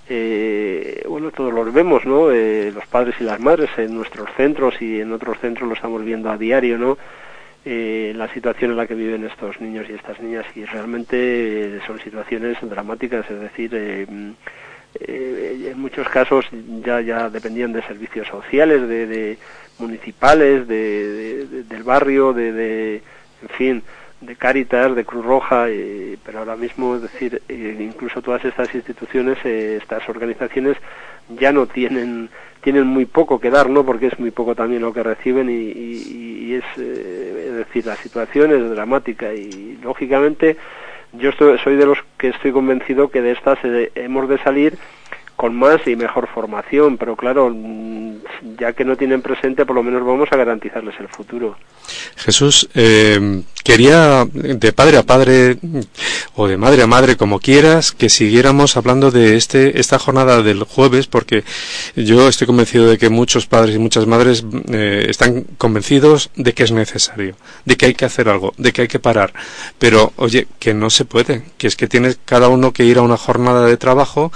Bueno, todos los vemos, ¿no? Los padres y las madres en nuestros centros y en otros centros lo estamos viendo a diario, ¿no? La situación en la que viven estos niños y estas niñas, y realmente son situaciones dramáticas, es decir, en muchos casos ya dependían de servicios sociales, de municipales, del barrio, en fin, de Cáritas, de Cruz Roja, pero ahora mismo, es decir, incluso todas estas instituciones, estas organizaciones ya no tienen muy poco que dar, ¿no? Porque es muy poco también lo que reciben, y es decir, la situación es dramática, y lógicamente yo soy de los que estoy convencido que de estas hemos de salir con más y mejor formación, pero claro, ya que no tienen presente, por lo menos vamos a garantizarles el futuro. Jesús, quería, de padre a padre o de madre a madre, como quieras, que siguiéramos hablando de esta jornada del jueves, porque yo estoy convencido de que muchos padres y muchas madres están convencidos de que es necesario, de que hay que hacer algo, de que hay que parar, pero oye, que no se puede, que es que tiene cada uno que ir a una jornada de trabajo,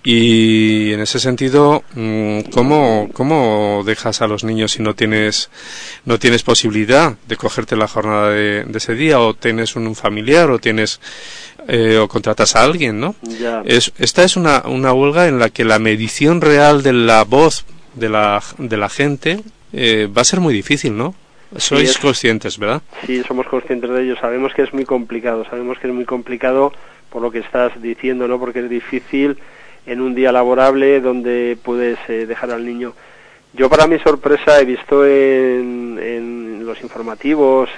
y en ese sentido, ¿cómo dejas a los niños si no tienes posibilidad de cogerte la jornada de ese día, o tienes un familiar, o tienes o contratas a alguien, ¿no? Ya. Esta es una huelga en la que la medición real de la voz de la gente va a ser muy difícil, ¿no? Sois conscientes, ¿verdad? Sí, somos conscientes de ello. Sabemos que es muy complicado por lo que estás diciendo, ¿no? Porque es difícil en un día laborable donde puedes dejar al niño. Yo, para mi sorpresa, he visto en los informativos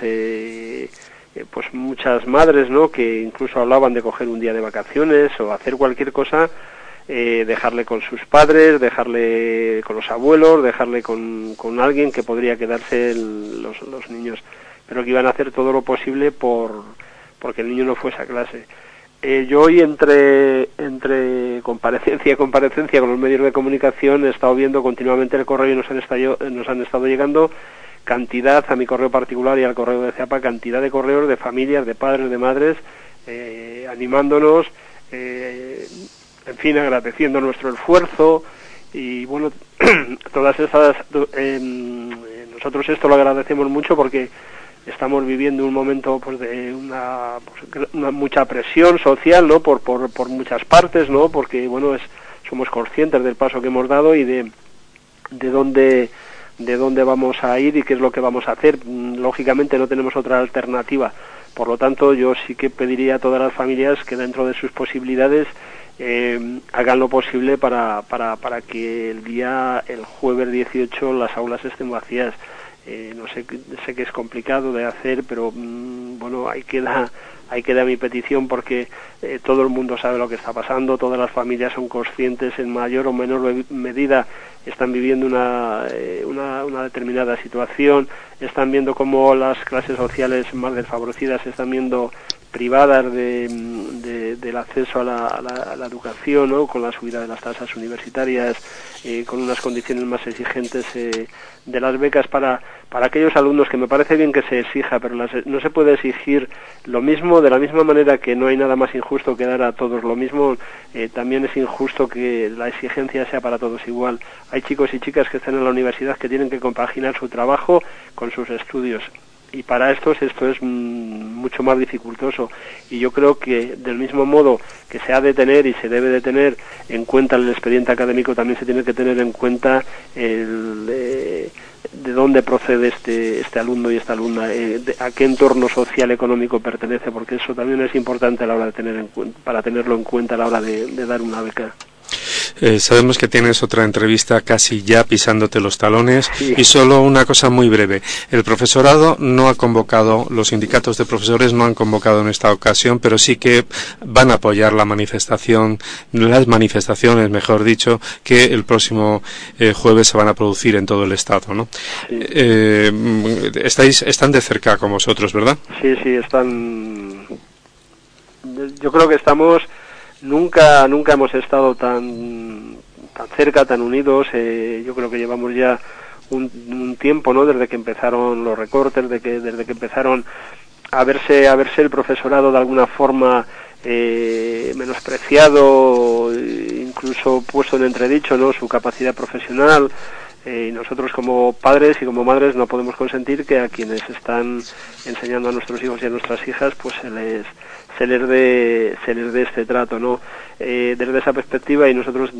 pues muchas madres, ¿no?, que incluso hablaban de coger un día de vacaciones o hacer cualquier cosa, dejarle con sus padres, dejarle con los abuelos, dejarle con alguien que podría quedarse los niños, pero que iban a hacer todo lo posible porque el niño no fuese a clase. Yo hoy, entre comparecencia y comparecencia con los medios de comunicación, he estado viendo continuamente el correo, y nos han estado llegando cantidad a mi correo particular y al correo de CEAPA, cantidad de correos de familias, de padres, de madres, animándonos, en fin, agradeciendo nuestro esfuerzo, y bueno, todas esas, nosotros esto lo agradecemos mucho porque estamos viviendo un momento pues de una mucha presión social, ¿no?, por muchas partes, ¿no?, porque bueno, somos conscientes del paso que hemos dado y de dónde vamos a ir y qué es lo que vamos a hacer. Lógicamente no tenemos otra alternativa. Por lo tanto, yo sí que pediría a todas las familias que dentro de sus posibilidades hagan lo posible para que el jueves 18 las aulas estén vacías. No sé que es complicado de hacer, pero bueno, ahí queda mi petición, porque todo el mundo sabe lo que está pasando, todas las familias son conscientes, en mayor o menor medida están viviendo una determinada situación, están viendo cómo las clases sociales más desfavorecidas se están viendo privadas del acceso a la educación, ¿no?, con la subida de las tasas universitarias, con unas condiciones más exigentes de las becas para aquellos alumnos, que me parece bien que se exija, pero no se puede exigir lo mismo. De la misma manera que no hay nada más injusto que dar a todos lo mismo, también es injusto que la exigencia sea para todos igual. Hay chicos y chicas que están en la universidad que tienen que compaginar su trabajo con sus estudios, y para esto es mucho más dificultoso, y yo creo que del mismo modo que se ha de tener y se debe de tener en cuenta el expediente académico, también se tiene que tener en cuenta de dónde procede este alumno y esta alumna, a qué entorno social económico pertenece, porque eso también es importante a la hora de para tenerlo en cuenta a la hora de dar una beca. Sabemos que tienes otra entrevista casi ya pisándote los talones, sí. Y solo una cosa muy breve. El profesorado no ha convocado, los sindicatos de profesores no han convocado en esta ocasión, pero sí que van a apoyar las manifestaciones, mejor dicho, que el próximo jueves se van a producir en todo el Estado, ¿no? Sí. Están de cerca con vosotros, ¿verdad? Sí, están. Yo creo que estamos. Nunca hemos estado tan cerca, tan unidos. Yo creo que llevamos ya un tiempo, ¿no? Desde que empezaron los recortes, desde que empezaron a verse el profesorado de alguna forma menospreciado, incluso puesto en entredicho, ¿no? Su capacidad profesional. Y nosotros como padres y como madres no podemos consentir que a quienes están enseñando a nuestros hijos y a nuestras hijas pues se les dé este trato, ¿no? Desde esa perspectiva, y nosotros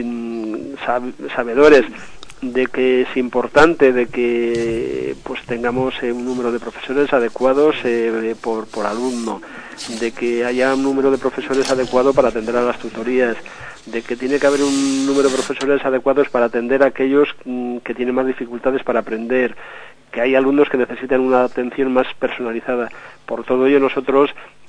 sabedores de que es importante de que pues tengamos un número de profesores adecuados por alumno, de que haya un número de profesores adecuado para atender a las tutorías, de que tiene que haber un número de profesores adecuados para atender a aquellos que tienen más dificultades para aprender, que hay alumnos que necesitan una atención más personalizada. Por todo ello nosotros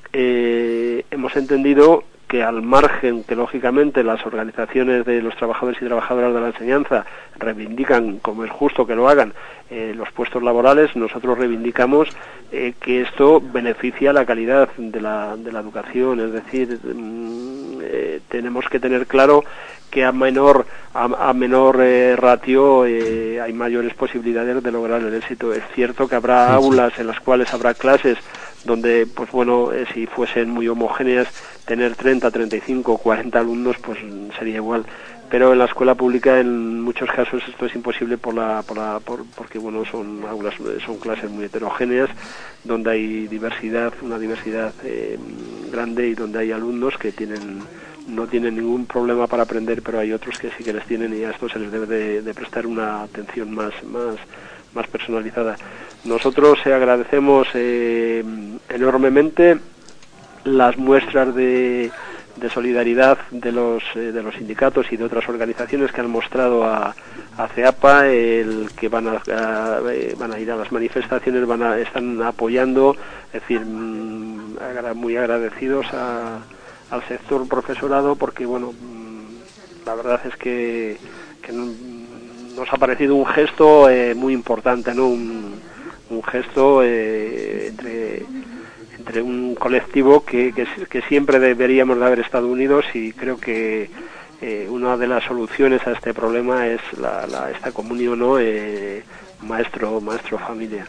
hemos entendido que al margen que lógicamente las organizaciones de los trabajadores y trabajadoras de la enseñanza reivindican, como es justo que lo hagan, los puestos laborales, nosotros reivindicamos que esto beneficia la calidad de la educación, es decir, tenemos que tener claro que a menor ratio hay mayores posibilidades de lograr el éxito. Es cierto que habrá aulas en las cuales habrá clases donde, pues bueno, si fuesen muy homogéneas, tener 30, 35, 40 alumnos, pues sería igual. Pero en la escuela pública, en muchos casos, esto es imposible porque bueno, son clases muy heterogéneas, donde hay una diversidad grande, y donde hay alumnos que no tienen ningún problema para aprender, pero hay otros que sí que les tienen, y a esto se les debe de prestar una atención más personalizada. Nosotros agradecemos enormemente las muestras de solidaridad de los sindicatos y de otras organizaciones que han mostrado a CEAPA, el que van a ir a las manifestaciones, están apoyando, es decir, muy agradecidos al sector profesorado, porque bueno, la verdad es que nos ha parecido un gesto muy importante, ¿no? Un gesto entre un colectivo que siempre deberíamos de haber estado unidos, y creo que una de las soluciones a este problema es esta comunión, ¿no? Maestro-familia.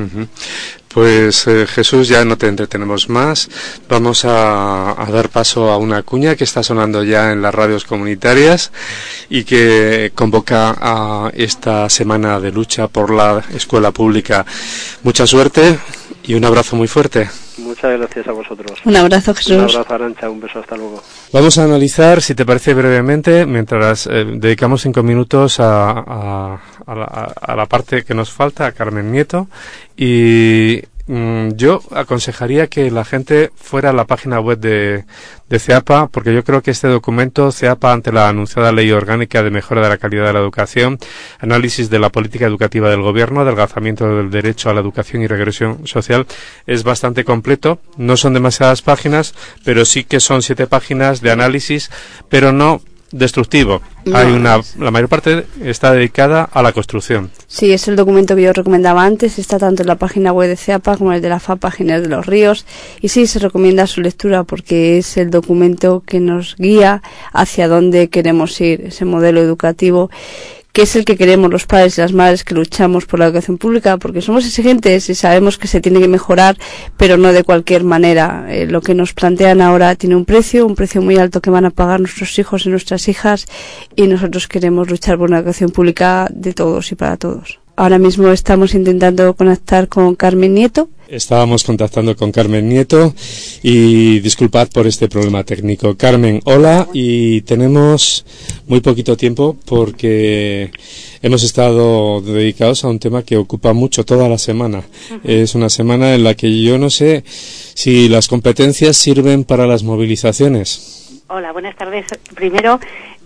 Pues Jesús, ya no te entretenemos más. Vamos a dar paso a una cuña que está sonando ya en las radios comunitarias y que convoca a esta semana de lucha por la escuela pública. Mucha suerte y un abrazo muy fuerte. Muchas gracias a vosotros. Un abrazo, Jesús. Un abrazo, Arantxa. Un beso, hasta luego. Vamos a analizar, si te parece brevemente, mientras dedicamos 5 minutos a la parte que nos falta, a Carmen Nieto, y yo aconsejaría que la gente fuera a la página web de CEAPA, porque yo creo que este documento, CEAPA ante la anunciada Ley Orgánica de Mejora de la Calidad de la Educación, análisis de la política educativa del Gobierno, adelgazamiento del derecho a la educación y regresión social, es bastante completo. No son demasiadas páginas, pero sí que son 7 páginas de análisis, pero no destructivo. La mayor parte está dedicada a la construcción. Sí, es el documento que yo recomendaba antes, está tanto en la página web de CEAPA como en el de la FAPA Ginés de los Ríos, y sí, se recomienda su lectura porque es el documento que nos guía hacia dónde queremos ir, ese modelo educativo que es el que queremos los padres y las madres que luchamos por la educación pública, porque somos exigentes y sabemos que se tiene que mejorar, pero no de cualquier manera. Lo que nos plantean ahora tiene un precio muy alto que van a pagar nuestros hijos y nuestras hijas, y nosotros queremos luchar por una educación pública de todos y para todos. Ahora mismo estamos intentando conectar con Carmen Nieto. Estábamos contactando con Carmen Nieto y disculpad por este problema técnico. Carmen, hola, y tenemos muy poquito tiempo porque hemos estado dedicados a un tema que ocupa mucho toda la semana. Es una semana en la que yo no sé si las competencias sirven para las movilizaciones. Hola, buenas tardes. Primero,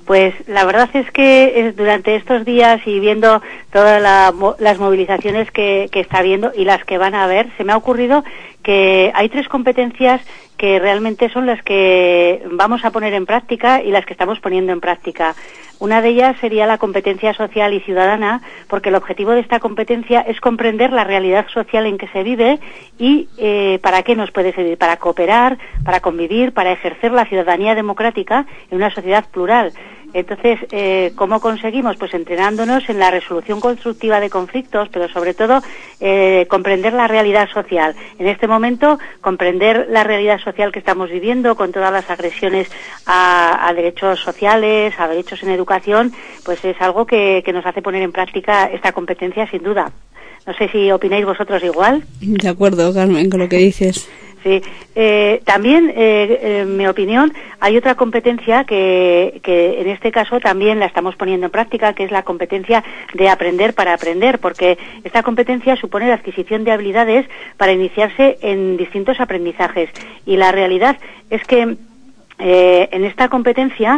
Pues la verdad es que durante estos días y viendo todas las movilizaciones que está habiendo y las que van a haber, se me ha ocurrido que hay 3 competencias que realmente son las que vamos a poner en práctica y las que estamos poniendo en práctica. Una de ellas sería la competencia social y ciudadana, porque el objetivo de esta competencia es comprender la realidad social en que se vive y para qué nos puede servir, para cooperar, para convivir, para ejercer la ciudadanía democrática en una sociedad plural. Entonces, ¿cómo conseguimos? Pues entrenándonos en la resolución constructiva de conflictos, pero sobre todo comprender la realidad social. En este momento, comprender la realidad social que estamos viviendo con todas las agresiones a derechos sociales, a derechos en educación, pues es algo que nos hace poner en práctica esta competencia sin duda. No sé si opináis vosotros igual. De acuerdo, Carmen, con lo que dices. Sí, también, en mi opinión, hay otra competencia que en este caso también la estamos poniendo en práctica, que es la competencia de aprender para aprender, porque esta competencia supone la adquisición de habilidades para iniciarse en distintos aprendizajes. Y la realidad es que en esta competencia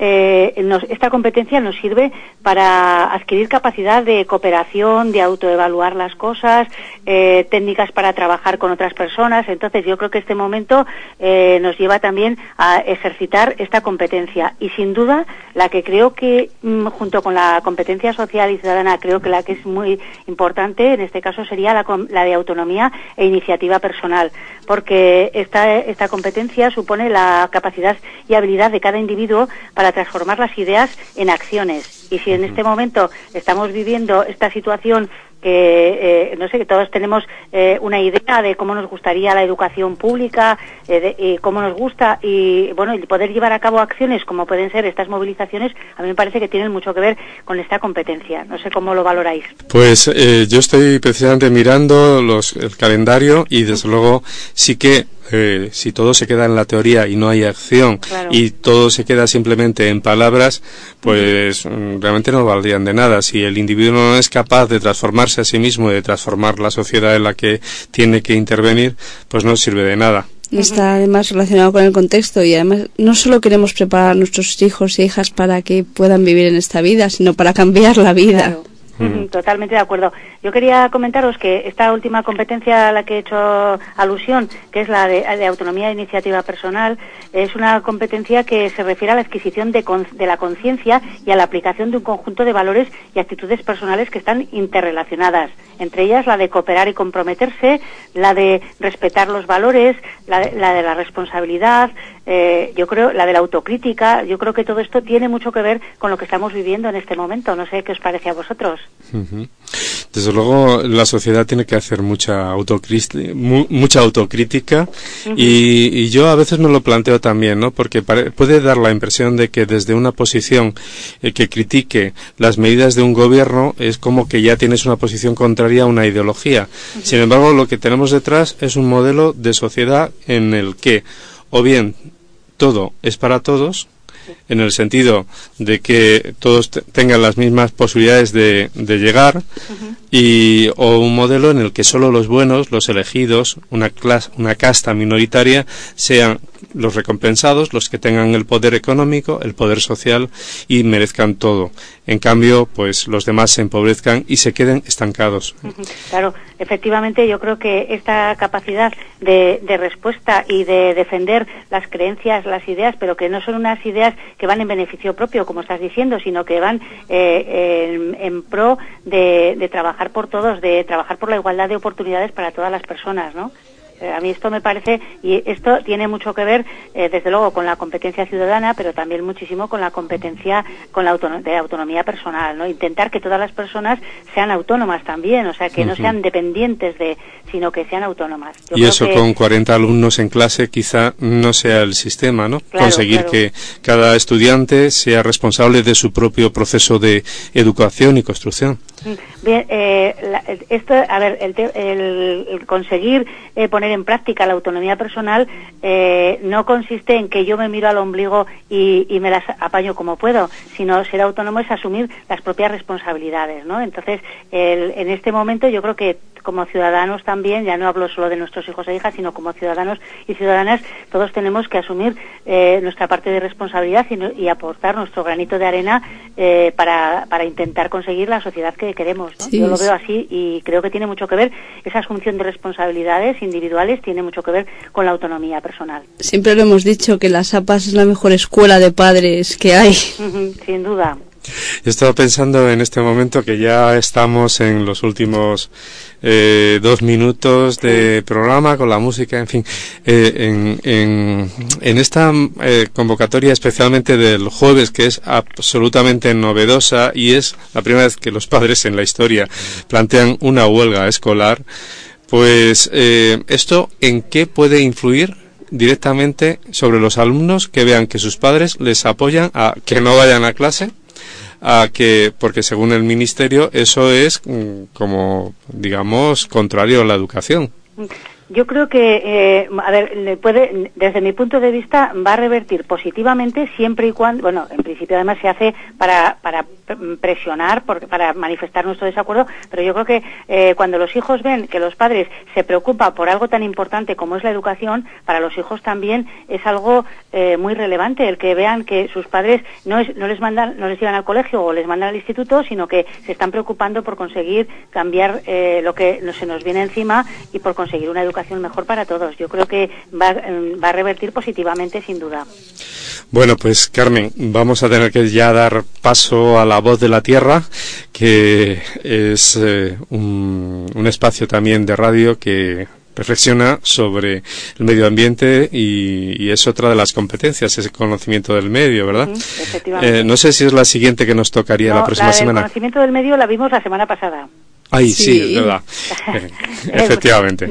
nos sirve para adquirir capacidad de cooperación, de autoevaluar las cosas, técnicas para trabajar con otras personas. Entonces yo creo que este momento nos lleva también a ejercitar esta competencia. Y sin duda la que creo que junto con la competencia social y ciudadana, creo que la que es muy importante en este caso sería la de autonomía e iniciativa personal, porque esta competencia supone la capacidad y habilidad de cada individuo para transformar las ideas en acciones. Y si en este momento estamos viviendo esta situación que, no sé, que todos tenemos una idea de cómo nos gustaría la educación pública, cómo nos gusta, y bueno, el poder llevar a cabo acciones como pueden ser estas movilizaciones, a mí me parece que tienen mucho que ver con esta competencia. No sé cómo lo valoráis. Pues yo estoy precisamente mirando el calendario y desde luego sí que si todo se queda en la teoría y no hay acción, claro, y todo se queda simplemente en palabras, pues realmente no valdrían de nada. Si el individuo no es capaz de transformarse a sí mismo y de transformar la sociedad en la que tiene que intervenir, pues no sirve de nada. Está además relacionado con el contexto y además no solo queremos preparar a nuestros hijos e hijas para que puedan vivir en esta vida, sino para cambiar la vida. Claro. Totalmente de acuerdo. Yo quería comentaros que esta última competencia a la que he hecho alusión, que es la de autonomía e iniciativa personal, es una competencia que se refiere a la adquisición de la conciencia y a la aplicación de un conjunto de valores y actitudes personales que están interrelacionadas. Entre ellas la de cooperar y comprometerse, la de respetar los valores, la de la responsabilidad, yo creo, la de la autocrítica. Yo creo que todo esto tiene mucho que ver con lo que estamos viviendo en este momento. No sé qué os parece a vosotros. Desde luego la sociedad tiene que hacer mucha autocrítica y yo a veces me lo planteo también, ¿no? Porque puede dar la impresión de que desde una posición que critique las medidas de un gobierno es como que ya tienes una posición contraria a una ideología. Sin embargo, lo que tenemos detrás es un modelo de sociedad en el que o bien todo es para todos, en el sentido de que todos tengan las mismas posibilidades de llegar, o un modelo en el que solo los buenos, los elegidos, una casta minoritaria, sean los recompensados, los que tengan el poder económico, el poder social y merezcan todo. En cambio, pues los demás se empobrezcan y se queden estancados. Claro, efectivamente yo creo que esta capacidad de respuesta y de defender las creencias, las ideas, pero que no son unas ideas que van en beneficio propio, como estás diciendo, sino que van en pro de trabajar por todos, de trabajar por la igualdad de oportunidades para todas las personas, ¿no? A mí esto me parece, y esto tiene mucho que ver, desde luego, con la competencia ciudadana, pero también muchísimo con la competencia de autonomía personal, ¿no? Intentar que todas las personas sean autónomas también, o sea, que no sean dependientes sino que sean autónomas. Yo y eso con 40 alumnos en clase quizá no sea el sistema, ¿no? Claro, conseguir que cada estudiante sea responsable de su propio proceso de educación y construcción. Bien, el conseguir poner en práctica la autonomía personal no consiste en que yo me miro al ombligo y me las apaño como puedo, sino ser autónomo es asumir las propias responsabilidades, ¿no? Entonces, en este momento yo creo que como ciudadanos también, ya no hablo solo de nuestros hijos e hijas, sino como ciudadanos y ciudadanas, todos tenemos que asumir nuestra parte de responsabilidad y aportar nuestro granito de arena para intentar conseguir la sociedad que queremos, ¿no? Sí, yo lo veo así y creo que tiene mucho que ver, esa asunción de responsabilidades individuales tiene mucho que ver con la autonomía personal. Siempre lo hemos dicho, que las APAs es la mejor escuela de padres que hay. Sin duda. Yo estaba pensando en este momento que ya estamos en los últimos 2 minutos de programa con la música, en fin, en esta convocatoria especialmente del jueves, que es absolutamente novedosa y es la primera vez que los padres en la historia plantean una huelga escolar, pues ¿esto en qué puede influir directamente sobre los alumnos que vean que sus padres les apoyan a que no vayan a clase? Porque según el Ministerio eso es como, digamos, contrario a la educación. Yo creo que, desde mi punto de vista, va a revertir positivamente siempre y cuando, bueno, en principio además se hace para presionar, para manifestar nuestro desacuerdo, pero yo creo que cuando los hijos ven que los padres se preocupan por algo tan importante como es la educación, para los hijos también es algo muy relevante el que vean que sus padres no les llevan al colegio o les mandan al instituto, sino que se están preocupando por conseguir cambiar lo que se nos viene encima y por conseguir una educación mejor para todos. Yo creo que va a revertir positivamente, sin duda. Bueno, pues Carmen, vamos a tener que ya dar paso a La Voz de la Tierra, que es un espacio también de radio que reflexiona sobre el medio ambiente y es otra de las competencias, ese conocimiento del medio, ¿verdad? Efectivamente. No sé si es la siguiente que nos tocaría la próxima semana. El conocimiento del medio la vimos la semana pasada. Ay, sí, es verdad. Efectivamente.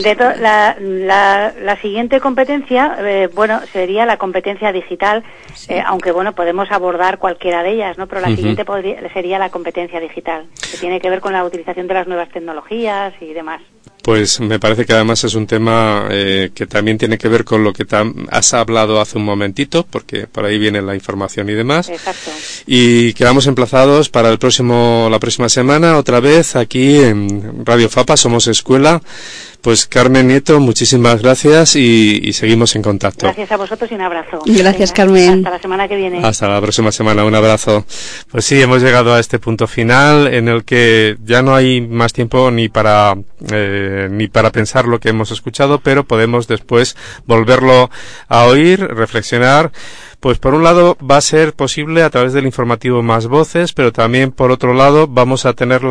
La siguiente competencia, sería la competencia digital, aunque podemos abordar cualquiera de ellas, ¿no? Pero la siguiente sería la competencia digital, que tiene que ver con la utilización de las nuevas tecnologías y demás. Pues me parece que además es un tema que también tiene que ver con lo que has hablado hace un momentito, porque por ahí viene la información y demás. Exacto. Y quedamos emplazados para la próxima semana, otra vez aquí en Radio Fapa, Somos Escuela. Pues Carmen Nieto, muchísimas gracias y seguimos en contacto. Gracias a vosotros y un abrazo. Gracias, Carmen. Hasta la semana que viene. Hasta la próxima semana, un abrazo. Pues sí, hemos llegado a este punto final en el que ya no hay más tiempo ni para pensar lo que hemos escuchado, pero podemos después volverlo a oír, reflexionar. Pues por un lado va a ser posible a través del informativo Más Voces, pero también por otro lado vamos a tener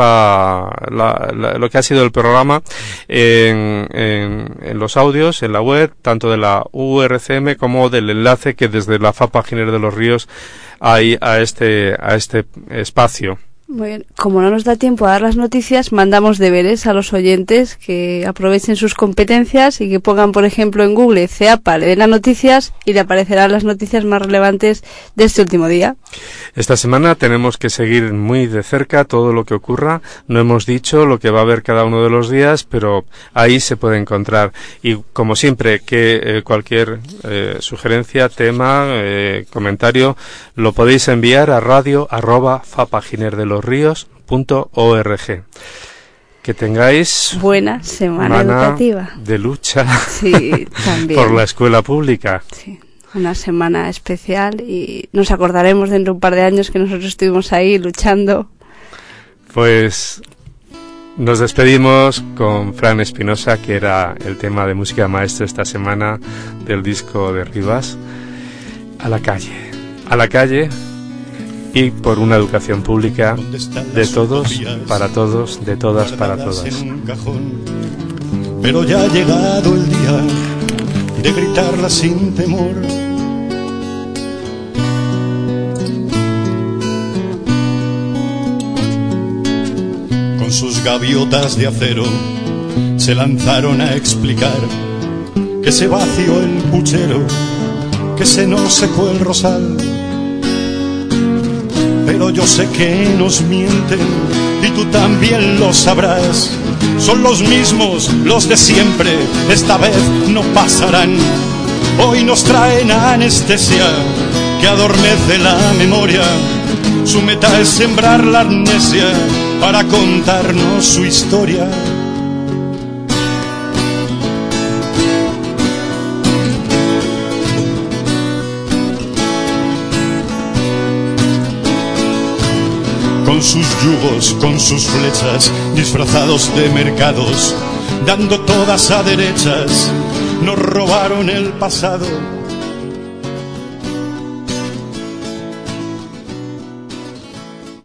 lo que ha sido el programa en los audios, en la web, tanto de la URCM como del enlace que desde la FAPA Giner de los Ríos hay a este espacio. Muy bien. Como no nos da tiempo a dar las noticias, mandamos deberes a los oyentes que aprovechen sus competencias y que pongan, por ejemplo, en Google CEAPA, le den las noticias y le aparecerán las noticias más relevantes de este último día. Esta semana tenemos que seguir muy de cerca todo lo que ocurra. No hemos dicho lo que va a haber cada uno de los días, pero ahí se puede encontrar. Y como siempre, que cualquier sugerencia, tema, comentario, lo podéis enviar a radio@fapaginerdelosrios.org. Que tengáis buena semana educativa de lucha también. Por la escuela pública. Sí, una semana especial y nos acordaremos dentro de un par de años que nosotros estuvimos ahí luchando. Pues nos despedimos con Fran Espinosa, que era el tema de música maestra esta semana del disco de Rivas. A la calle y por una educación pública de todos, para todos, de todas, para todas. Pero ya ha llegado el día de gritarla sin temor. Con sus gaviotas de acero se lanzaron a explicar que se vació el puchero, que se nos secó el rosal. Pero yo sé que nos mienten y tú también lo sabrás. Son los mismos, los de siempre, esta vez no pasarán. Hoy nos traen anestesia que adormece la memoria. Su meta es sembrar la amnesia para contarnos su historia. con sus yugos, con sus flechas, disfrazados de mercados, dando todas a derechas. Nos robaron el pasado